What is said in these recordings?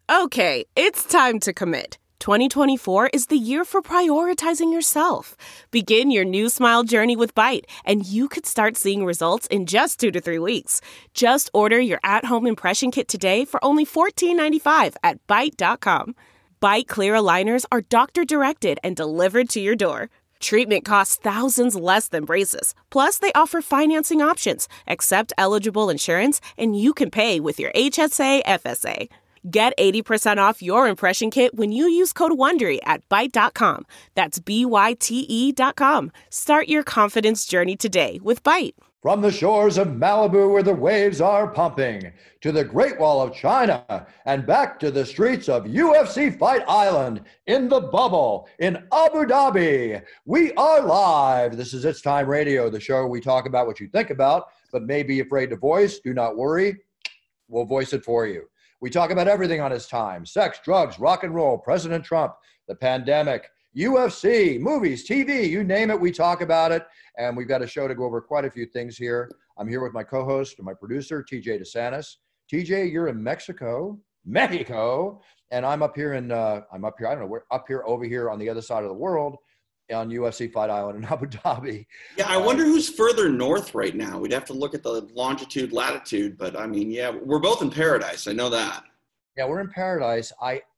Okay, it's time to commit. 2024 is the year for prioritizing yourself. Begin your new smile journey with Byte, and you could start seeing results in just 2 to 3 weeks. Just order your at-home impression kit today for only $14.95 at Byte.com. Byte Clear aligners are doctor-directed and delivered to your door. Treatment costs thousands less than braces. Plus, they offer financing options, accept eligible insurance, and you can pay with your HSA FSA. Get 80% off your impression kit when you use code WONDERY at Byte.com. That's BYTE.com. Start your confidence journey today with Byte. From the shores of Malibu where the waves are pumping, to the Great Wall of China, and back to the streets of UFC Fight Island in the bubble in Abu Dhabi. We are live. This is It's Time Radio, the show where we talk about what you think about, but may be afraid to voice. Do not worry. We'll voice it for you. We talk about everything on It's Time: sex, drugs, rock and roll, President Trump, the pandemic, UFC, movies, TV, you name it, we talk about it. And we've got a show to go over quite a few things here. I'm here with my co-host and my producer, TJ DeSantis. TJ, you're in Mexico, and I'm up here in, I don't know, we're up here, over here on the other side of the world on UFC Fight Island in Abu Dhabi. Yeah, I wonder who's further north right now. We'd have to look at the longitude, latitude, but I mean, yeah, we're both in paradise. I know that. Yeah, we're in paradise.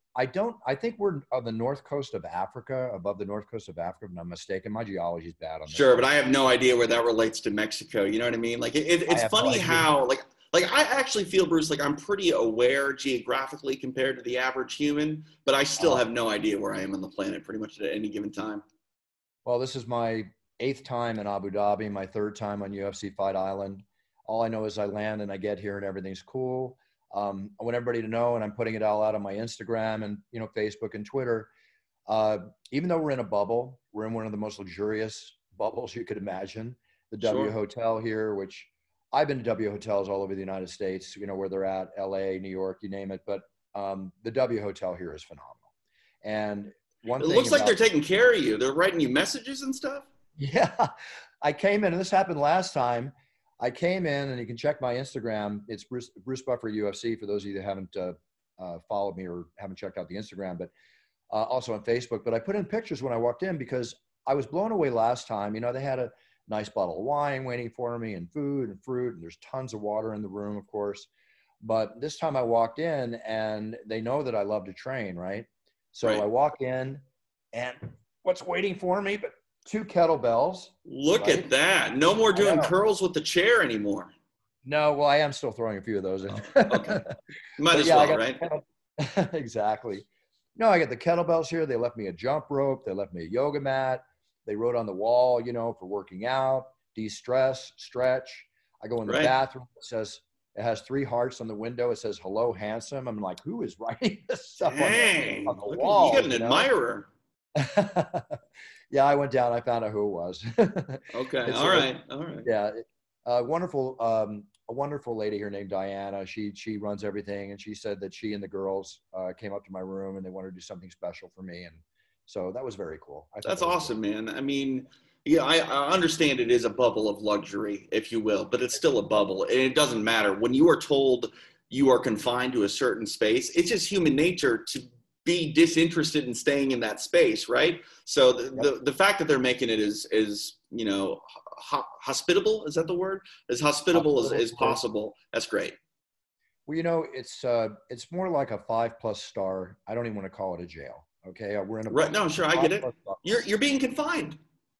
I think we're on the north coast of Africa, above the north coast of Africa, if I'm mistaken. My geology's bad on this. Sure, but I have no idea where that relates to Mexico. You know what I mean? Like, it's funny how, like I actually feel, Bruce, like I'm pretty aware geographically compared to the average human, but I still have no idea where I am on the planet pretty much at any given time. Well, this is my 8th time in Abu Dhabi, my 3rd time on UFC Fight Island. All I know is I land and I get here and everything's cool. I want everybody to know, and I'm putting it all out on my Instagram and, Facebook and Twitter. Even though we're in a bubble, we're in one of the most luxurious bubbles you could imagine. The W Hotel here, which I've been to W Hotels all over the United States, where they're at, LA, New York, you name it. But the W Hotel here is phenomenal. And it looks like they're taking care of you. They're writing you messages and stuff. Yeah. I came in, and this happened last time. I came in, and you can check my Instagram. It's Bruce Buffer UFC for those of you that haven't followed me or haven't checked out the Instagram, but also on Facebook. But I put in pictures when I walked in because I was blown away last time. They had a nice bottle of wine waiting for me and food and fruit, and there's tons of water in the room, of course. But this time I walked in, and they know that I love to train, right? So I walk in, and what's waiting for me but 2 kettlebells. Look at that. No more doing curls with the chair anymore. No, well, I am still throwing a few of those in. Okay. Might as well, right? Exactly. No, I got the kettlebells here. They left me a jump rope. They left me a yoga mat. They wrote on the wall, for working out, de-stress, stretch. I go in the bathroom. It has 3 hearts on the window. It says, "Hello, handsome." I'm like, who is writing this stuff on the wall? You got an admirer. Yeah, I went down. I found out who it was. Okay. All right. Yeah. A wonderful lady here named Diana. She runs everything. And she said that she and the girls came up to my room and they wanted to do something special for me. And so that was very cool. That's awesome, man. I mean, yeah, I understand it is a bubble of luxury, if you will, but it's still a bubble. And it doesn't matter. When you are told you are confined to a certain space, it's just human nature to be disinterested in staying in that space, right? So the fact that they're making it is hospitable, is that the word? As hospitable as possible. That's great. Well, it's more like a 5+ star. I don't even want to call it a jail. Okay, we're in a right. No, sure, I get it. You're being confined.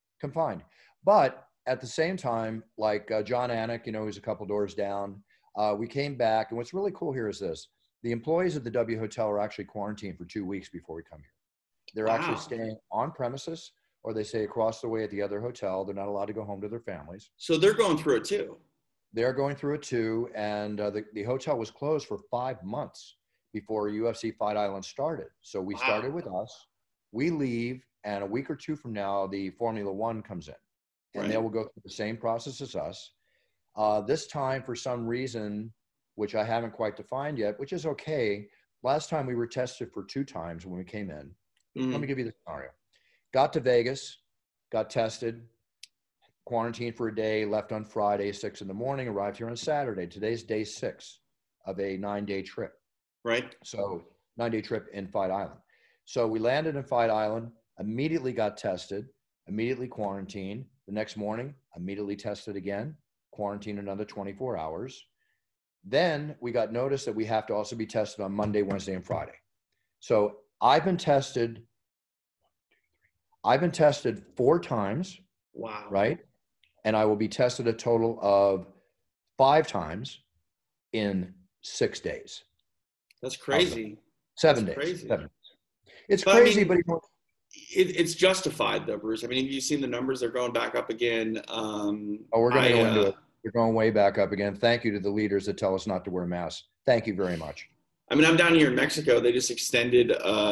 But at the same time, like John Anik, who's a couple doors down, we came back, and what's really cool here is this: the employees of the W Hotel are actually quarantined for 2 weeks before we come here. They're actually staying on premises, or they stay across the way at the other hotel. They're not allowed to go home to their families. So they're going through it too. They're going through it too. And the hotel was closed for 5 months before UFC Fight Island started. So we started with us. We leave, and a week or 2 from now, the Formula One comes in. And they will go through the same process as us. This time, for some reason, which I haven't quite defined yet, which is okay. Last time we were tested for 2 times when we came in. Mm-hmm. Let me give you the scenario. Got to Vegas, got tested, quarantined for a day, left on Friday, 6 a.m, arrived here on Saturday. Today's day 6 of a 9-day trip. Right. So 9-day trip in Fight Island. So we landed in Fight Island, immediately got tested, immediately quarantined. The next morning, immediately tested again, quarantined another 24 hours. Then we got notice that we have to also be tested on Monday, Wednesday, and Friday. So I've been tested 4 times. Wow. Right? And I will be tested a total of 5 times in 6 days. That's crazy. 7 That's days. crazy. 7 days. It's But, crazy, I mean, but it's justified though, Bruce. I mean, have you seen the numbers? They're going back up again. we're going to go into it. We're going way back up again. Thank you to the leaders that tell us not to wear masks. Thank you very much. I mean, I'm down here in Mexico. They just extended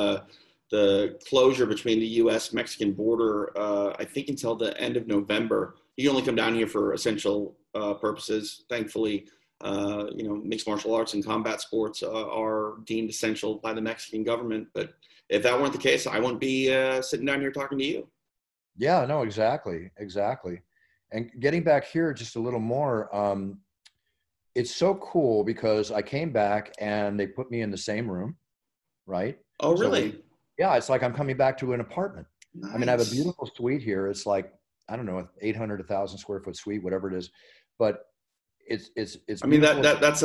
the closure between the U.S.-Mexican border, I think, until the end of November. You can only come down here for essential purposes. Thankfully, mixed martial arts and combat sports are deemed essential by the Mexican government. But if that weren't the case, I wouldn't be sitting down here talking to you. Yeah, no, exactly. And getting back here just a little more, it's so cool because I came back and they put me in the same room, right? Oh, really? Yeah, it's like I'm coming back to an apartment. Nice. I mean, I have a beautiful suite here. It's like, I don't know, 800, 1,000 square foot suite, whatever it is. But it's. I mean, that's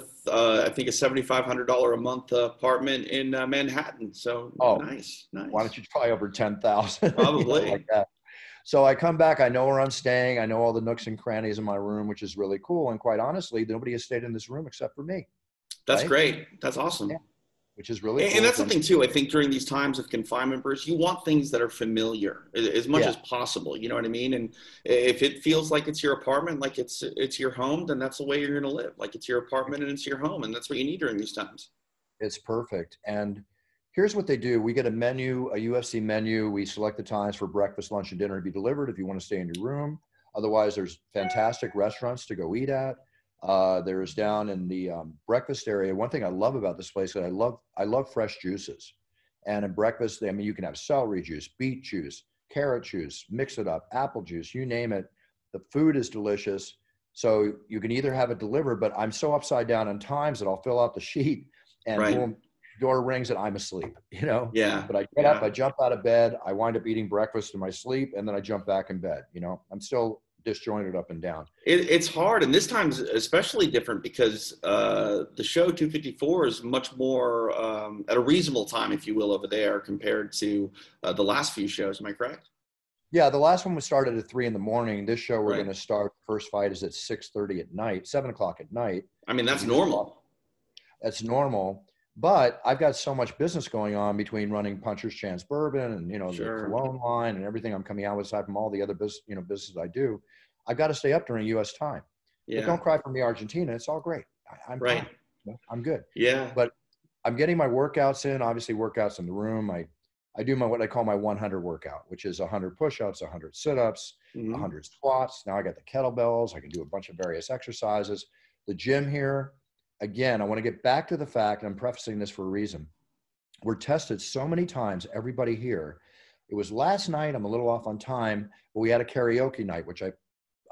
I think a $7,500 a month apartment in Manhattan. So nice. Why don't you try over 10,000? Probably. Like that. So I come back. I know where I'm staying. I know all the nooks and crannies in my room, which is really cool. And quite honestly, nobody has stayed in this room except for me. That's right? great. That's awesome. Yeah. Which is really cool. And that's something too. I think during these times of confinement, Bruce, you want things that are familiar as much as possible. You know what I mean? And if it feels like it's your apartment, like it's your home, then that's the way you're going to live. Like it's your apartment and it's your home, and that's what you need during these times. It's perfect. And here's what they do: we get a menu, a UFC menu. We select the times for breakfast, lunch, and dinner to be delivered. If you want to stay in your room, otherwise, there's fantastic restaurants to go eat at. There's down in the breakfast area. One thing I love about this place is I love fresh juices. And in breakfast, I mean, you can have celery juice, beet juice, carrot juice, mix it up, apple juice, you name it. The food is delicious. So you can either have it delivered, but I'm so upside down on times that I'll fill out the sheet and boom, door rings and I'm asleep, Yeah. But I get up, I jump out of bed, I wind up eating breakfast in my sleep, and then I jump back in bed. I'm still disjointed up and down. It's hard, and this time's especially different because the show 254 is much more at a reasonable time, if you will, over there compared to the last few shows. Am I correct? Yeah, the last one was started at 3 a.m. This show we're going to start. First fight is at 6:30 at night, 7 o'clock at night. I mean, that's normal. That's normal. But I've got so much business going on between running Puncher's Chance Bourbon and, the cologne line and everything I'm coming out with aside from all the other businesses I do. I've got to stay up during U.S. time. Yeah. But don't cry for me, Argentina. It's all great. I'm fine. I'm good. Yeah. But I'm getting my workouts in, obviously workouts in the room. I do what I call my 100 workout, which is 100 push-ups, 100 sit-ups, 100 squats. Now I got the kettlebells. I can do a bunch of various exercises. The gym here, again, I want to get back to the fact, and I'm prefacing this for a reason. We're tested so many times, everybody here. It was last night, I'm a little off on time, but we had a karaoke night, which I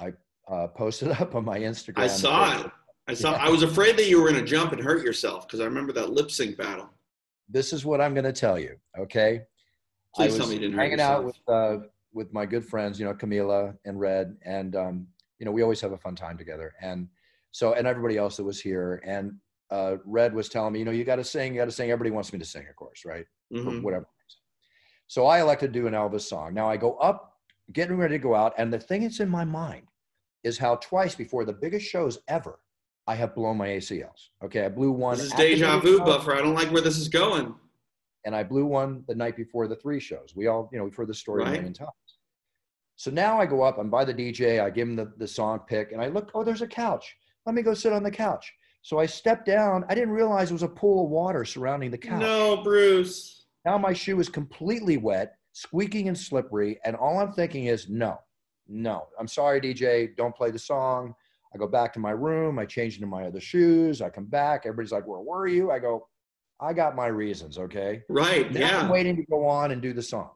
posted up on my Instagram. I saw it. I was afraid that you were going to jump and hurt yourself because I remember that lip sync battle. This is what I'm going to tell you, okay? Please tell me you didn't hurt hanging yourself. out with my good friends, Camila and Red, and we always have a fun time together. And everybody else that was here, and Red was telling me, you got to sing. Everybody wants me to sing, of course, right? For whatever reason. So I elected to do an Elvis song. Now I go up, getting ready to go out, and the thing that's in my mind is how twice before the biggest shows ever, I have blown my ACLs. Okay, I blew one. This is deja vu, Buffer. I don't like where this is going. And I blew one the night before the 3 shows. We all, we've heard the story a million times. So now I go up, I'm by the DJ, I give him the song pick, and I look, there's a couch. Let me go sit on the couch. So I stepped down. I didn't realize it was a pool of water surrounding the couch. No, Bruce. Now my shoe is completely wet, squeaking and slippery, and all I'm thinking is, no. I'm sorry, DJ, don't play the song. I go back to my room. I change into my other shoes. I come back. Everybody's like, where were you? I go, I got my reasons, okay? Right, now I'm waiting to go on and do the song.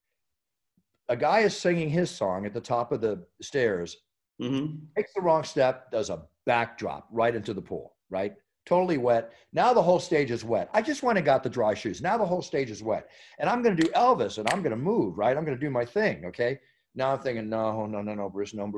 A guy is singing his song at the top of the stairs, takes the wrong step, does a backdrop right into the pool, right? totally wet. Now the whole stage is wet. I just went and got the dry shoes. Now the whole stage is wet. And I'm going to do Elvis and I'm going to move, right? I'm going to do my thing, okay? Now I'm thinking, no, Bruce, no.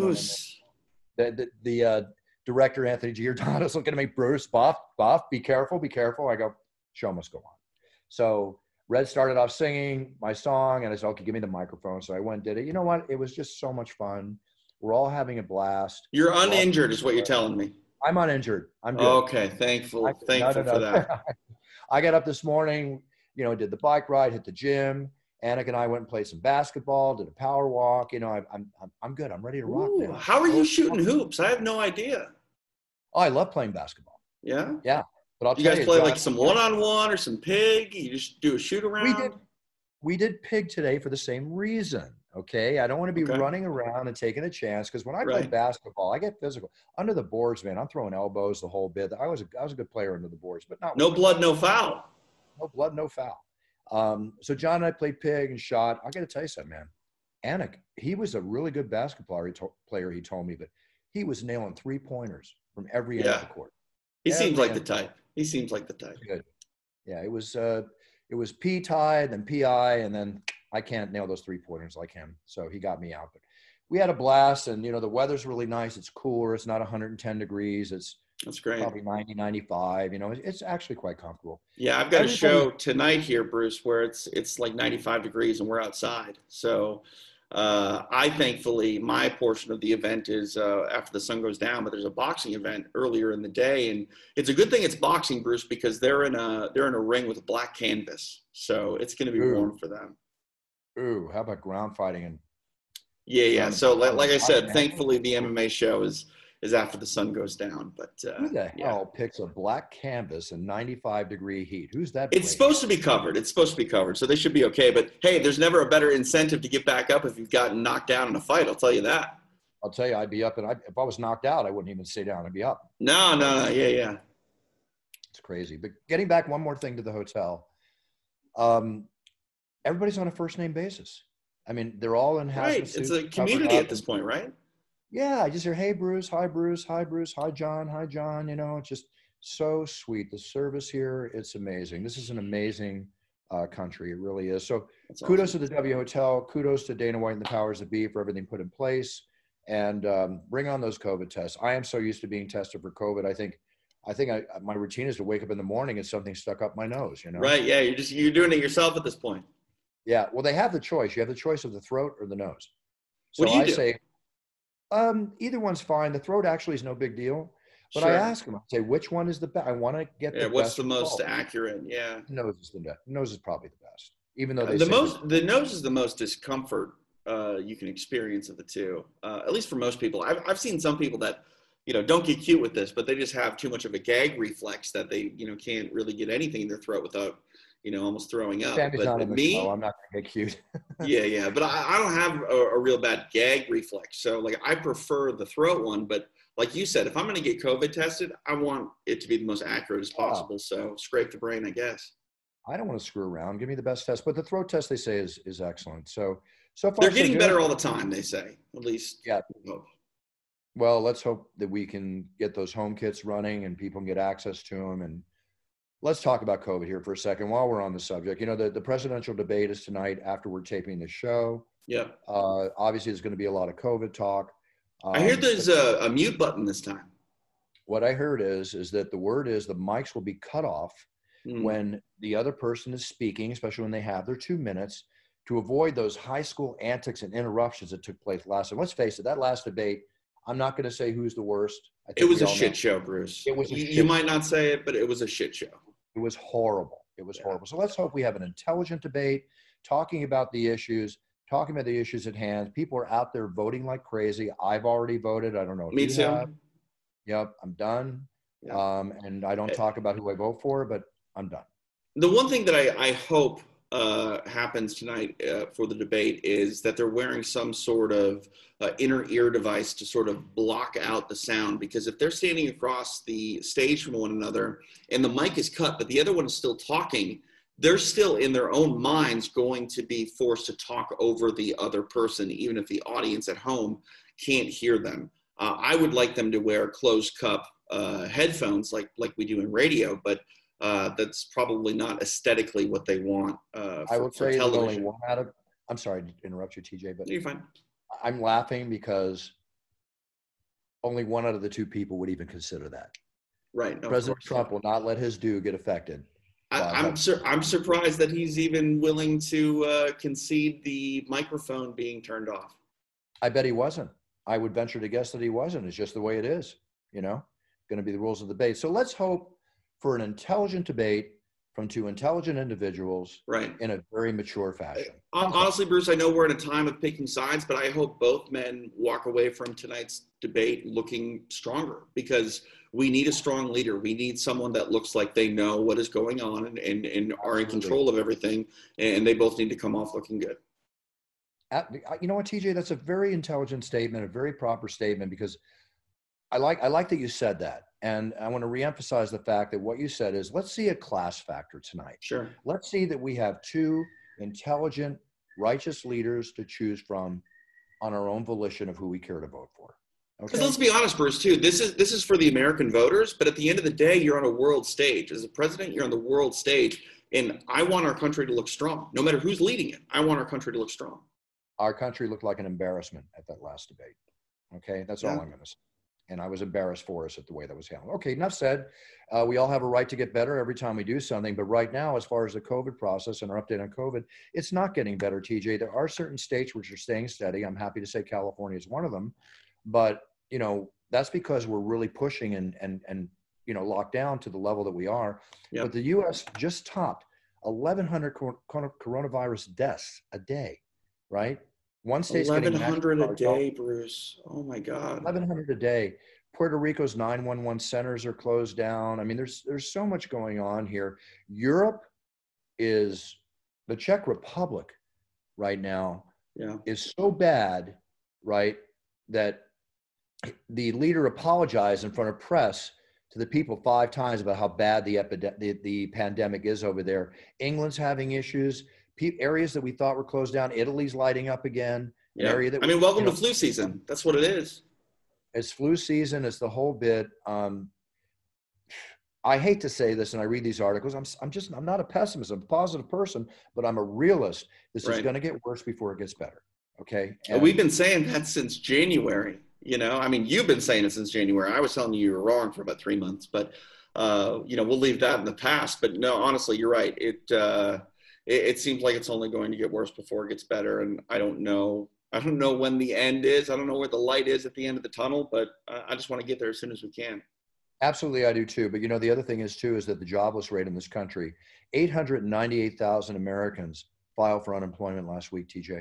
The director, Anthony Giordano's looking at me, Bruce, Buff, be careful. I go, show must go on. So Red started off singing my song, and I said, okay, give me the microphone. So I went and did it. You know what? It was just so much fun. We're all having a blast. You're uninjured is what you're telling me. I'm uninjured. I'm good. Okay, thankful for that. I got up this morning, did the bike ride, hit the gym. Anik and I went and played some basketball, did a power walk. I'm good. I'm ready to rock now. How are you shooting hoops? I have no idea. Oh, I love playing basketball. Yeah? Yeah. But I'll you tell guys play like some one-on-one or some pig? You just do a shoot around? We did pig today for the same reason, okay? I don't want to be running around and taking a chance, because when I play basketball, I get physical. Under the boards, man, I'm throwing elbows the whole bit. I was a good player under the boards, but not. No blood, no foul. No blood, no foul. So John and I played pig and shot. I got to tell you something, man. Anik, he was a really good basketball player, he told me, but he was nailing 3-pointers from every end of the court. He seems like the type. Good. Yeah, it was P tied, then PI, and then I can't nail those 3-pointers like him. So he got me out. But we had a blast, and the weather's really nice. It's cooler. It's not 110 degrees. That's great. Probably 90, 95. It's actually quite comfortable. Yeah, I've got a show tonight here, Bruce, where it's like 95 degrees and we're outside. So I thankfully, my portion of the event is after the sun goes down, but there's a boxing event earlier in the day, and it's a good thing it's boxing, Bruce, because they're in a ring with a black canvas, so it's going to be warm for them. Ooh, how about ground fighting? And yeah. So like I said, thankfully the MMA show is after the sun goes down. But who the hell picks a black canvas in 95-degree heat? Who's that? It's supposed to be covered. So they should be okay. But hey, there's never a better incentive to get back up if you've gotten knocked down in a fight. I'll tell you that. I'll tell you, I'd be up, and if I was knocked out, I wouldn't even stay down. I'd be up. No. Yeah. It's crazy. But getting back one more thing to the hotel, everybody's on a first name basis. I mean, they're all in hazmat suits. It's a community at this point, right? Yeah, I just hear, hey, Bruce, hi, Bruce, hi, Bruce, hi, John, hi, John. It's just so sweet. The service here, it's amazing. This is an amazing country. It really is. So kudos to the W Hotel. Kudos to Dana White and the powers that be for everything put in place. And bring on those COVID tests. I am so used to being tested for COVID. I think my routine is to wake up in the morning and something stuck up my nose, Right, yeah, you're doing it yourself at this point. Yeah, well, they have the choice. You have the choice of the throat or the nose. So what do you do? Say, either one's fine. The throat actually is no big deal. But I ask them, I say, which one is the best? I want to get the best. What's the most accurate? Yeah. Nose is the best. Nose is probably the best. Even though the nose is the most discomfort you can experience of the two. At least for most people. I've seen some people that, don't get cute with this, but they just have too much of a gag reflex that they, can't really get anything in their throat without, almost throwing up. But me, I'm not going to get cute. yeah. But I don't have a real bad gag reflex. So like I prefer the throat one, but like you said, if I'm going to get COVID tested, I want it to be the most accurate as possible. So scrape the brain, I guess. I don't want to screw around. Give me the best test. But the throat test, they say, is excellent. So far, they're getting better all the time, they say, at least. Yeah. Well, let's hope that we can get those home kits running and people can get access to them. And let's talk about COVID here for a second while we're on the subject. The presidential debate is tonight after we're taping the show. Yeah. Obviously, there's going to be a lot of COVID talk. I hear there's a mute button this time. What I heard is that the word is the mics will be cut off when the other person is speaking, especially when they have their 2 minutes, to avoid those high school antics and interruptions that took place last time. Let's face it, that last debate, I'm not going to say who's the worst. It was a shit show, Bruce. It was. You might not say it, but it was a shit show. It was horrible. Horrible. So let's hope we have an intelligent debate, talking about the issues at hand. People are out there voting like crazy. I've already voted. I don't know if Me you too. have. Yep, I'm done. Yeah. And I don't talk about who I vote for, but I'm done. The one thing that I hope happens tonight for the debate is that they're wearing some sort of inner ear device to sort of block out the sound, because if they're standing across the stage from one another and the mic is cut but the other one is still talking, they're still in their own minds going to be forced to talk over the other person, even if the audience at home can't hear them. I would like them to wear closed cup headphones like we do in radio, but that's probably not aesthetically what they want I will tell you that only television. one out of, I'm sorry to interrupt you, TJ, but You're fine. I'm laughing because only one out of the two people would even consider that. Right. No, President Trump will not let his due get affected. I'm surprised that he's even willing to concede the microphone being turned off. I bet he wasn't. I would venture to guess that he wasn't. It's just the way it is, going to be the rules of the debate. So let's hope for an intelligent debate from two intelligent individuals, right, in a very mature fashion. Honestly, Bruce, I know we're in a time of picking sides, but I hope both men walk away from tonight's debate looking stronger, because we need a strong leader. We need someone that looks like they know what is going on and are in control of everything, and they both need to come off looking good. You know what, TJ, that's a very intelligent statement, a very proper statement, because I like that you said that. And I want to reemphasize the fact that what you said is, let's see a class factor tonight. Sure. Let's see that we have two intelligent, righteous leaders to choose from on our own volition of who we care to vote for. Okay. Because let's be honest, Bruce, too, this is for the American voters, but at the end of the day, you're on a world stage. As a president, you're on the world stage, and I want our country to look strong. No matter who's leading it, I want our country to look strong. Our country looked like an embarrassment at that last debate. Okay, that's all I'm going to say. And I was embarrassed for us at the way that was handled. Okay, enough said. We all have a right to get better every time we do something. But right now, as far as the COVID process and our update on COVID, it's not getting better, TJ. There are certain states which are staying steady. I'm happy to say California is one of them. But, that's because we're really pushing and locked down to the level that we are. Yep. But the U.S. just topped 1,100 coronavirus deaths a day, right? One state's 1,100 a day, Bruce. Oh my God. 1,100 a day. Puerto Rico's 911 centers are closed down. I mean, there's so much going on here. Europe is, the Czech Republic right now is so bad, right, that the leader apologized in front of press to the people 5 times about how bad the pandemic is over there. England's having issues. Areas that we thought were closed down, Italy's lighting up again. Yeah. Welcome to flu season. That's what it is. It's flu season. It's the whole bit. I hate to say this, and I read these articles. I'm not a pessimist. I'm a positive person, but I'm a realist. This is going to get worse before it gets better. Okay. And we've been saying that since January. You've been saying it since January. I was telling you were wrong for about 3 months, but we'll leave that in the past. But no, honestly, you're right. It seems like it's only going to get worse before it gets better. And I don't know when the end is. I don't know where the light is at the end of the tunnel, but I just want to get there as soon as we can. Absolutely, I do too. But the other thing is too, is that the jobless rate in this country, 898,000 Americans filed for unemployment last week, TJ.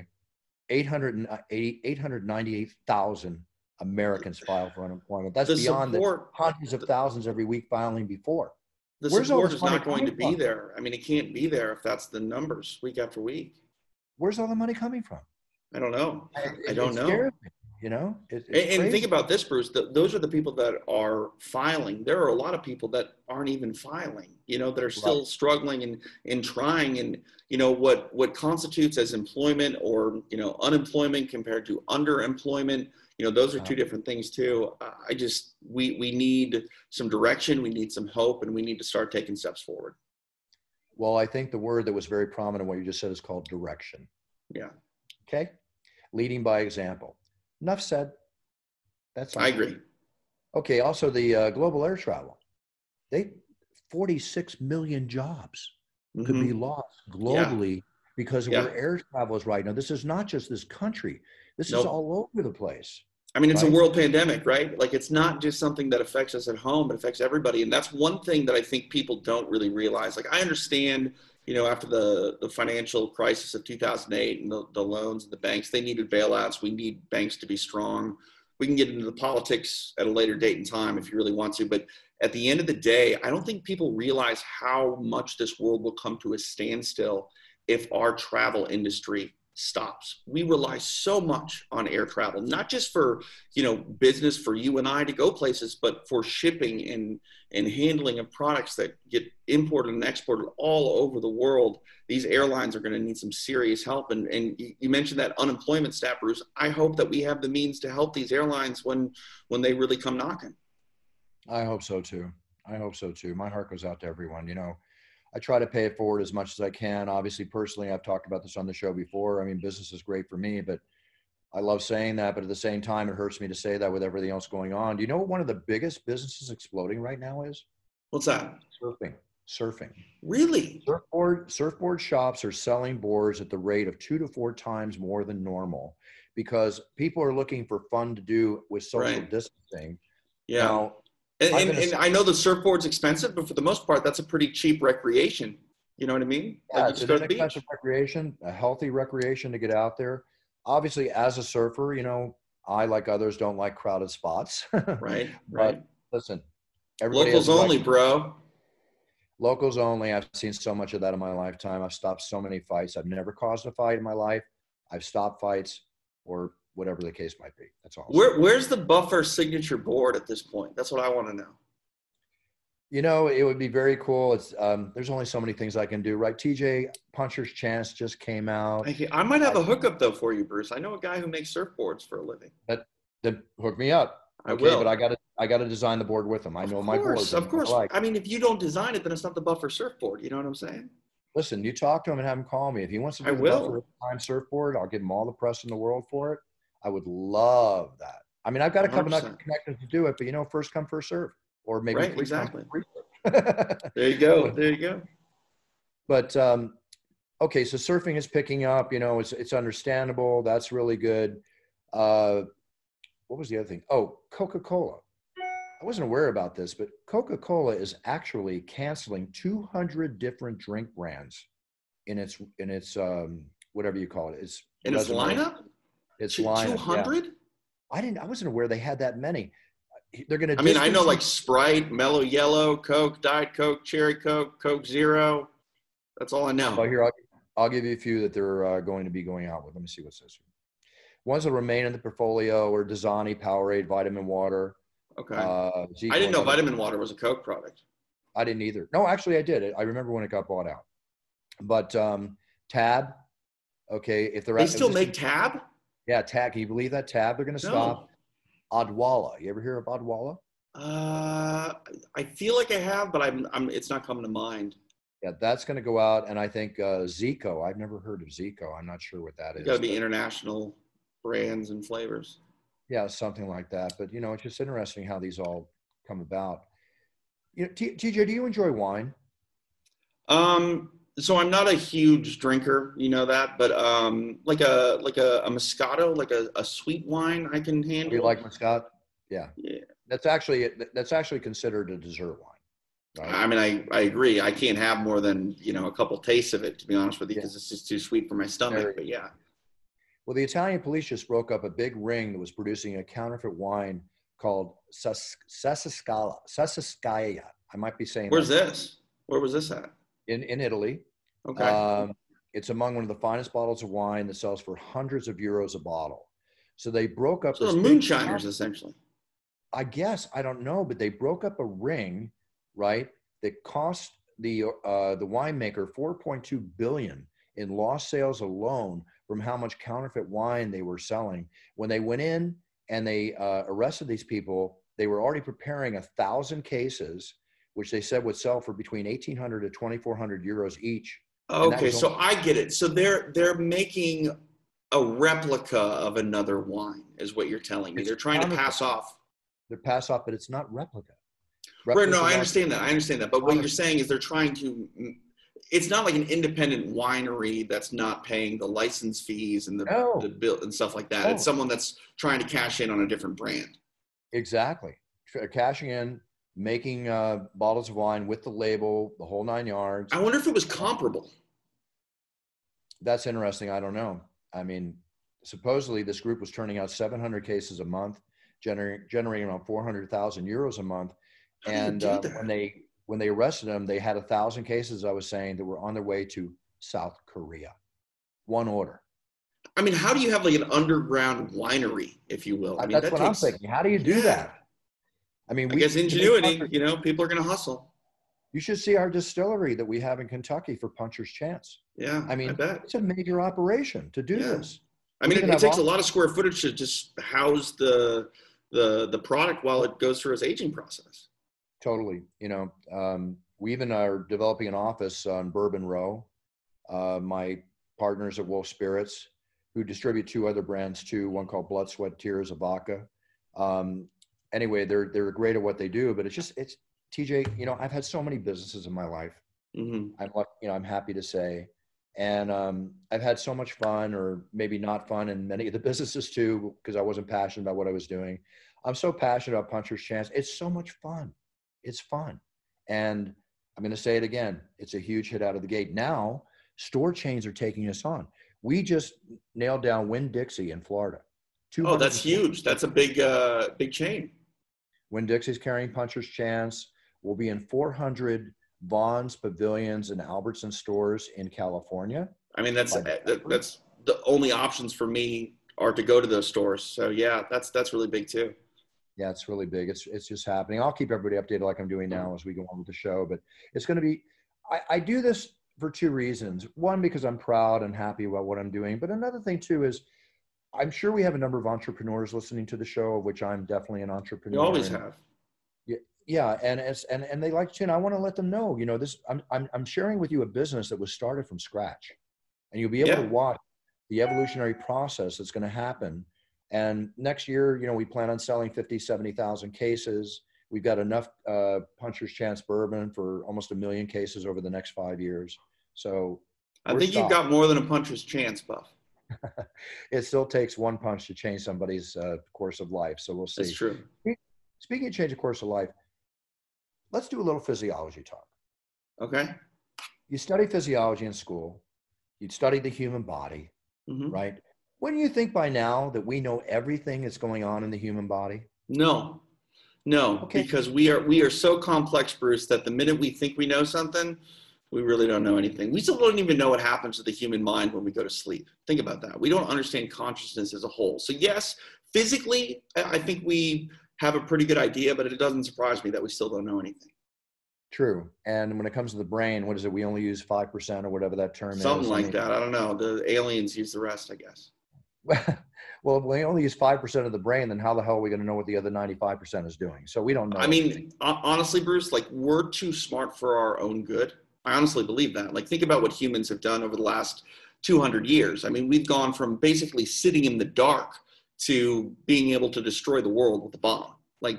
898,000 Americans filed for unemployment. That's beyond the hundreds of thousands every week filing before. The support is not going to be there. It can't be there if that's the numbers week after week. Where's all the money coming from? I don't know. I don't know. And think about this, Bruce. Those are the people that are filing. There are a lot of people that aren't even filing, that are still struggling and trying. And, what constitutes as employment or, unemployment compared to underemployment, those are two different things too. We need some direction. We need some hope, and we need to start taking steps forward. Well, I think the word that was very prominent, what you just said, is called direction. Yeah. Okay. Leading by example. Enough said. I agree. Okay. Also, the global air travel. 46 million jobs could be lost globally because of where air travel is right now. This is not just this country. This is all over the place. It's a world pandemic, right? Like, it's not just something that affects us at home. It affects everybody. And that's one thing that I think people don't really realize. Like, I understand, after the financial crisis of 2008 and the loans and the banks, they needed bailouts. We need banks to be strong. We can get into the politics at a later date and time if you really want to. But at the end of the day, I don't think people realize how much this world will come to a standstill if our travel industry stops. We rely so much on air travel, not just for, business for you and I to go places, but for shipping and handling of products that get imported and exported all over the world. These airlines are going to need some serious help. And you mentioned that unemployment stat, Bruce. I hope that we have the means to help these airlines when they really come knocking. I hope so too. I hope so too. My heart goes out to everyone. You know, I try to pay it forward as much as I can. Obviously, personally, I've talked about this on the show before. I mean, business is great for me, but I love saying that. But at the same time, it hurts me to say that with everything else going on. Do you know what one of the biggest businesses exploding right now is? What's that? Surfing. Surfing. Really? Surfboard shops are selling boards at the rate of 2 to 4 times more than normal because people are looking for fun to do with social distancing. Yeah. Now, and I know the surfboard's expensive, but for the most part, that's a pretty cheap recreation. You know what I mean? Yeah, like it's an inexpensive recreation, a healthy recreation to get out there. Obviously, as a surfer, you know, I, like others, don't like crowded spots. Right. But listen, everybody locals only, bro. Locals only. I've seen so much of that in my lifetime. I've stopped so many fights. I've never caused a fight in my life. I've stopped fights or whatever the case might be. That's all. Where's the Buffer signature board at this point? That's what I want to know. You know, it would be very cool. It's there's only so many things I can do, right? TJ Puncher's Chance just came out. I might have a hookup though for you, Bruce. I know a guy who makes surfboards for a living. Then hook me up. I will. But I got to design the board with him. I know my boards. Of course. I mean, if you don't design it, then it's not the Buffer surfboard. You know what I'm saying? Listen, you talk to him and have him call me. If he wants to do the Buffer time surfboard, I'll give him all the press in the world for it. I would love that. I mean, I've got a couple of connections to do it, but you know, first come, first serve, or maybe exactly. There you go. There you go. But okay, so surfing is picking up. You know, it's understandable. That's really good. What was the other thing? Oh, Coca-Cola. I wasn't aware about this, but Coca-Cola is actually canceling 200 different drink brands in its whatever you call it. It's lineup. It's lineup. 200. Yeah. I wasn't aware they had that many. They're going to. I mean, I know like Sprite, Mellow Yellow, Coke, Diet Coke, Cherry Coke, Coke Zero. That's all I know. Well, here I'll give you a few that they're going to be going out with. Let me see what it says. Ones that remain in the portfolio are Dasani, Powerade, Vitamin Water. Okay. I didn't know Vitamin Water was a Coke product. I didn't either. No, actually, I did. I remember when it got bought out. But Tab. Okay, if they still make Tab. Yeah, Tab. Can you believe that? Tab? They're going to stop. Odwalla. You ever hear of Odwalla? I feel like I have, but it's not coming to mind. Yeah, that's going to go out, and I think Zico. I've never heard of Zico. I'm not sure what that is. Got to be international brands and flavors. Yeah, something like that. But you know, it's just interesting how these all come about. You know, TJ, do you enjoy wine? So I'm not a huge drinker, you know that, but like a Moscato, like a sweet wine, I can handle. Do you like Moscato? Yeah. Yeah. That's actually considered a dessert wine. Right? I mean, I agree. I can't have more than, you know, a couple tastes of it, to be honest with you, because it's just too sweet for my stomach. But yeah. Well, the Italian police just broke up a big ring that was producing a counterfeit wine called Sassicaia. I might be saying. Where's this? Where was this at? In Italy. Okay. It's among one of the finest bottles of wine that sells for hundreds of euros a bottle. So they broke up. So moonshiners, essentially. I guess, I don't know, but they broke up a ring, right, that cost the winemaker $4.2 billion in lost sales alone from how much counterfeit wine they were selling. When they went in and they arrested these people, they were already preparing 1,000 cases, which they said would sell for between 1,800 to 2,400 euros each. Okay, so I get it. So they're making a replica of another wine, is what you're telling me. They're trying to pass off. They're pass off, but it's not replica. Right, no, I understand that. But what you're saying is they're trying to, it's not like an independent winery that's not paying the license fees and the bill and stuff like that. No. It's someone that's trying to cash in on a different brand. Exactly. Cashing in, making bottles of wine with the label, the whole 9 yards. I wonder if it was comparable. That's interesting. I don't know. I mean, supposedly this group was turning out 700 cases a month, generating around 400,000 euros a month. And when they arrested them, they had 1,000 cases, I was saying, that were on their way to South Korea. One order. I mean, how do you have like an underground winery, if you will? I mean, that's what I'm thinking. How do you do that? I mean, I guess ingenuity, you know, people are going to hustle. You should see our distillery that we have in Kentucky for Puncher's Chance. Yeah, I mean, I bet. It's a major operation to do this. I mean, it takes a lot of square footage to just house the product while it goes through its aging process. Totally. We even are developing an office on Bourbon Row. My partners at Wolf Spirits, who distribute two other brands too, one called Blood, Sweat, Tears, a vodka. Anyway, they're great at what they do, but it's TJ. I've had so many businesses in my life. Mm-hmm. I'm happy to say, and I've had so much fun, or maybe not fun, in many of the businesses too, because I wasn't passionate about what I was doing. I'm so passionate about Puncher's Chance. It's so much fun. It's fun, and I'm going to say it again. It's a huge hit out of the gate. Now, store chains are taking us on. We just nailed down Winn-Dixie in Florida. Oh, that's huge. That's a big chain. Winn-Dixie's carrying Puncher's Chance. We'll be in 400 Vons, Pavilions, and Albertson stores in California. I mean, that's the only options for me are to go to those stores. So yeah, that's really big too. Yeah, it's really big. It's just happening. I'll keep everybody updated like I'm doing now as we go on with the show. But it's going to be, I do this for two reasons. One, because I'm proud and happy about what I'm doing. But another thing too is I'm sure we have a number of entrepreneurs listening to the show, of which I'm definitely an entrepreneur. You always have. Yeah, and they like to, and I want to let them know, this. I'm sharing with you a business that was started from scratch, and you'll be able to watch the evolutionary process that's going to happen. And next year, we plan on selling 50, 70,000 cases. We've got enough Puncher's Chance bourbon for almost 1 million cases over the next 5 years. So I think you've got more than a Puncher's Chance, Buff. It still takes one punch to change somebody's course of life. So we'll see. That's true. Speaking of change of course of life, let's do a little physiology talk. Okay. You study physiology in school. You'd study the human body, right? Wouldn't you think by now that we know everything that's going on in the human body? No, okay. Because we are so complex, Bruce, that the minute we think we know something, we really don't know anything. We still don't even know what happens to the human mind when we go to sleep. Think about that. We don't understand consciousness as a whole. So yes, physically, I think we have a pretty good idea, but it doesn't surprise me that we still don't know anything. True. And when it comes to the brain, what is it? We only use 5% or whatever that term is. Something like that. I don't know. The aliens use the rest, I guess. Well, if we only use 5% of the brain, then how the hell are we going to know what the other 95% is doing? So we don't know. I mean, honestly, Bruce, we're too smart for our own good. I honestly believe that. Think about what humans have done over the last 200 years. I mean, we've gone from basically sitting in the dark to being able to destroy the world with a bomb.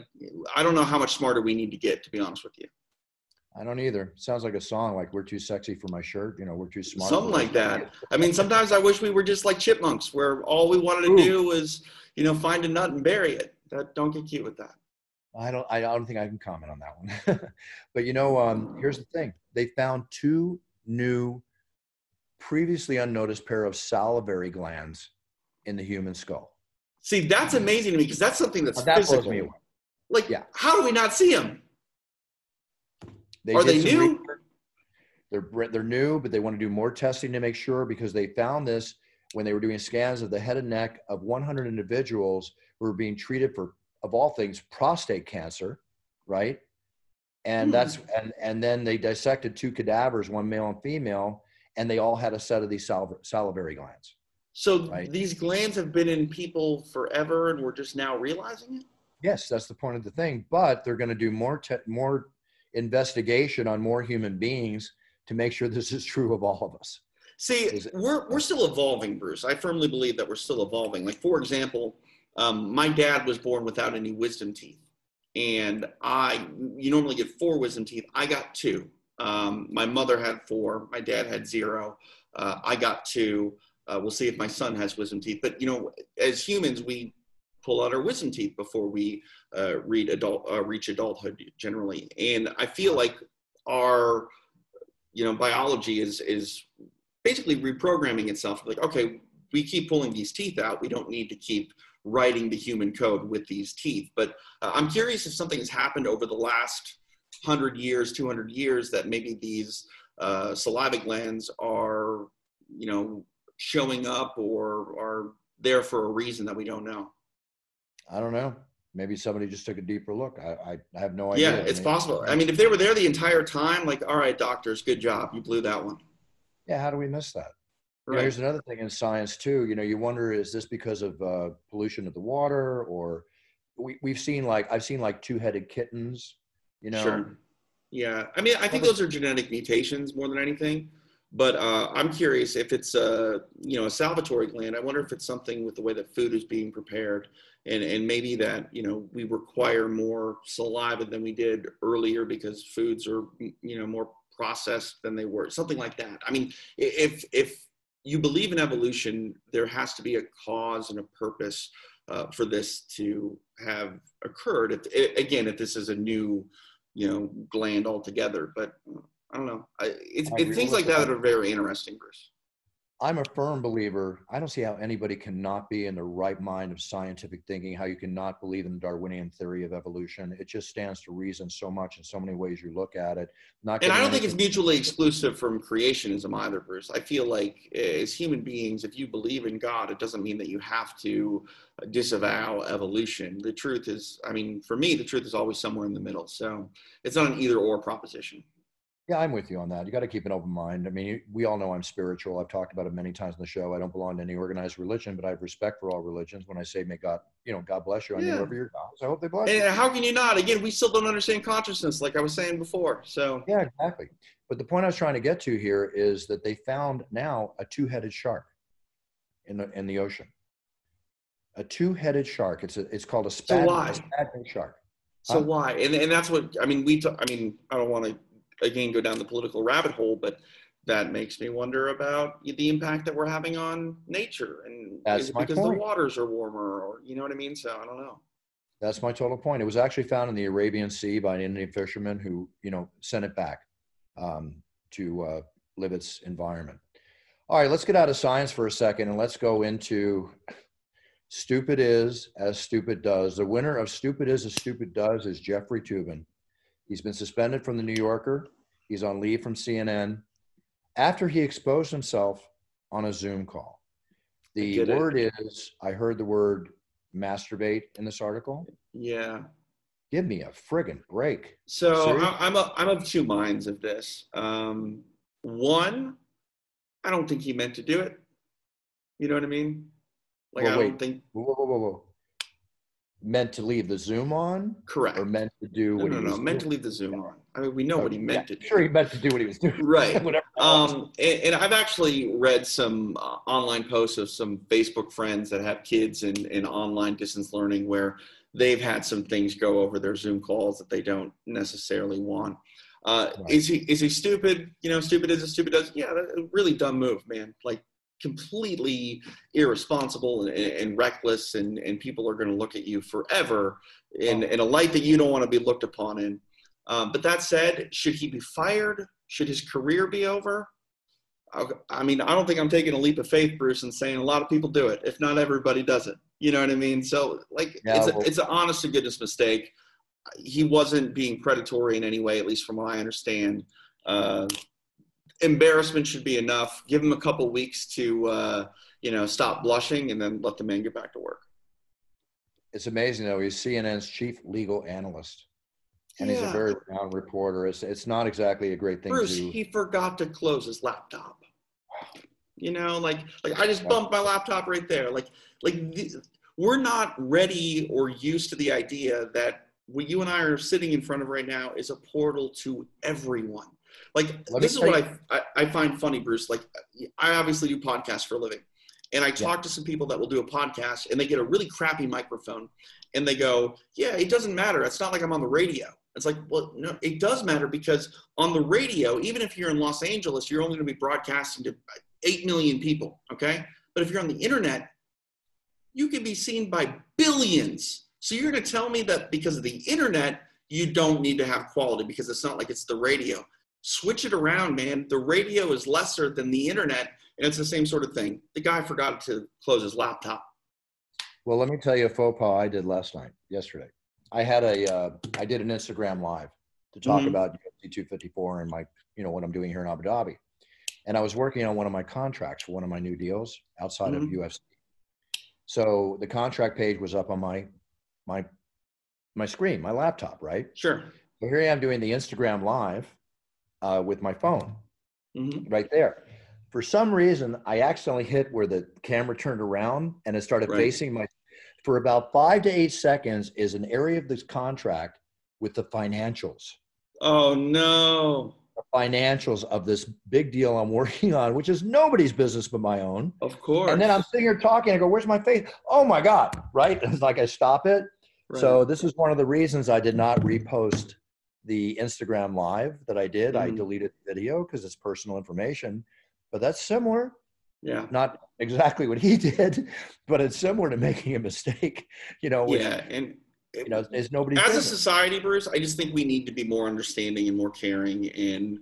I don't know how much smarter we need to get, to be honest with you. I don't either. Sounds like a song, like "We're too sexy for my shirt." We're too smart. Something like that. I mean, sometimes I wish we were just like chipmunks, where all we wanted to do was, find a nut and bury it. Don't get cute with that. I don't think I can comment on that one. But here's the thing: they found 2 new, previously unnoticed pair of salivary glands in the human skull. See, that's amazing to me because that's something that's that physical. blows me away. How do we not see them? Are they new? They're new, but they want to do more testing to make sure, because they found this when they were doing scans of the head and neck of 100 individuals who were being treated for, of all things, prostate cancer, right? And and then they dissected 2 cadavers, one male and female, and they all had a set of these salivary glands. So these glands have been in people forever, and we're just now realizing it? Yes, that's the point of the thing. But they're going to do more investigation on more human beings to make sure this is true of all of us. See, we're still evolving, Bruce. I firmly believe that we're still evolving. For example, my dad was born without any wisdom teeth, and you normally get 4 wisdom teeth. I got 2. My mother had 4. My dad had 0. I got 2. We'll see if my son has wisdom teeth. But as humans, we pull out our wisdom teeth before we reach adulthood generally. And I feel like our, biology is basically reprogramming itself. Okay, we keep pulling these teeth out. We don't need to keep writing the human code with these teeth. But I'm curious if something has happened over the last 100 years, 200 years, that maybe these saliva glands are, showing up or are there for a reason that we don't know. I don't know. Maybe somebody just took a deeper look. I have no idea. Yeah, it's possible. I mean, if they were there the entire time, all right, doctors, good job. You blew that one. Yeah, how do we miss that? Right. Here's another thing in science too. You wonder, is this because of pollution of the water, or I've seen 2-headed kittens you know? Sure. Yeah. I mean, I think those are genetic mutations more than anything. But I'm curious if it's a salivatory gland. I wonder if it's something with the way that food is being prepared, and maybe that we require more saliva than we did earlier because foods are more processed than they were. Something like that. I mean, if you believe in evolution, there has to be a cause and a purpose for this to have occurred. If this is a new gland altogether, but. I don't know. It's things like that are very interesting, Bruce. I'm a firm believer. I don't see how anybody cannot be in the right mind of scientific thinking, how you cannot believe in the Darwinian theory of evolution. It just stands to reason so much in so many ways you look at it. And I don't think it's mutually exclusive from creationism either, Bruce. I feel like as human beings, if you believe in God, it doesn't mean that you have to disavow evolution. The truth is, for me, the truth is always somewhere in the middle. So it's not an either or proposition. Yeah, I'm with you on that. You got to keep an open mind. I mean, we all know I'm spiritual. I've talked about it many times on the show. I don't belong to any organized religion, but I have respect for all religions. When I say, may God, God bless you on whatever your gods, I hope they bless you. And how can you not? Again, we still don't understand consciousness, like I was saying before. So yeah, exactly. But the point I was trying to get to here is that they found now a two-headed shark in the ocean. A two-headed shark. It's called a spadbone shark. So why? And that's what I don't want to. Again, go down the political rabbit hole, but that makes me wonder about the impact that we're having on nature. And is it because the waters are warmer, or you know what I mean? So I don't know. That's my total point. It was actually found in the Arabian Sea by an Indian fisherman who, sent it back to live its environment. All right, let's get out of science for a second and let's go into Stupid Is as Stupid Does. The winner of Stupid Is as Stupid Does is Jeffrey Toobin. He's been suspended from the New Yorker. He's on leave from CNN after he exposed himself on a Zoom call. The word is, I heard the word masturbate in this article. Yeah. Give me a friggin' break. So I'm of two minds of this. One, I don't think he meant to do it. You know what I mean? Don't think. Whoa. Meant to leave the Zoom on? Correct. Or meant to do what he was doing? Meant to leave the Zoom on. We know what he meant to do. Sure, he meant to do what he was doing. Right. Whatever. And I've actually read some online posts of some Facebook friends that have kids in online distance learning where they've had some things go over their Zoom calls that they don't necessarily want. Right. Is he stupid? Stupid is as stupid does. Yeah, a really dumb move, man. Like, completely irresponsible and reckless, and people are going to look at you forever in a light that you don't want to be looked upon in. But that said, should he be fired? Should his career be over? I don't think I'm taking a leap of faith, Bruce, and saying a lot of people do it, if not everybody does it. You know what I mean? So it's an honest to goodness mistake. He wasn't being predatory in any way, at least from what I understand. Embarrassment should be enough. Give him a couple weeks to, stop blushing, and then let the man get back to work. It's amazing, though. He's CNN's chief legal analyst, and he's a very renowned reporter. It's not exactly a great thing. Bruce, he forgot to close his laptop. I just bumped my laptop right there. We're not ready or used to the idea that what you and I are sitting in front of right now is a portal to everyone. This is what I find funny, Bruce. I obviously do podcasts for a living. And I talk to some people that will do a podcast, and they get a really crappy microphone. And they go, yeah, it doesn't matter. It's not like I'm on the radio. It's like, well, no, it does matter, because on the radio, even if you're in Los Angeles, you're only going to be broadcasting to 8 million people, okay? But if you're on the internet, you can be seen by billions. So you're going to tell me that because of the internet, you don't need to have quality, because it's not like it's the radio. Switch it around, man. The radio is lesser than the internet, and it's the same sort of thing. The guy forgot to close his laptop. Well, let me tell you a faux pas I did yesterday. I did an Instagram live to talk about UFC 254 and what I'm doing here in Abu Dhabi. And I was working on one of my contracts for one of my new deals outside of UFC. So the contract page was up on my screen, my laptop, right? Sure. So here I am doing the Instagram live with my phone right there. For some reason, I accidentally hit where the camera turned around and it started facing for about 5 to 8 seconds is an area of this contract with the financials. Oh, no. The financials of this big deal I'm working on, which is nobody's business but my own. Of course. And then I'm sitting here talking. I go, where's my face? Oh, my God. Right? It's like I stop it. Right. So this is one of the reasons I did not repost the Instagram live that I did. I deleted the video because it's personal information. But that's similar. Yeah. Not exactly what he did, but it's similar to making a mistake, which, and is nobody's as business. a society, Bruce, I just think we need to be more understanding and more caring. And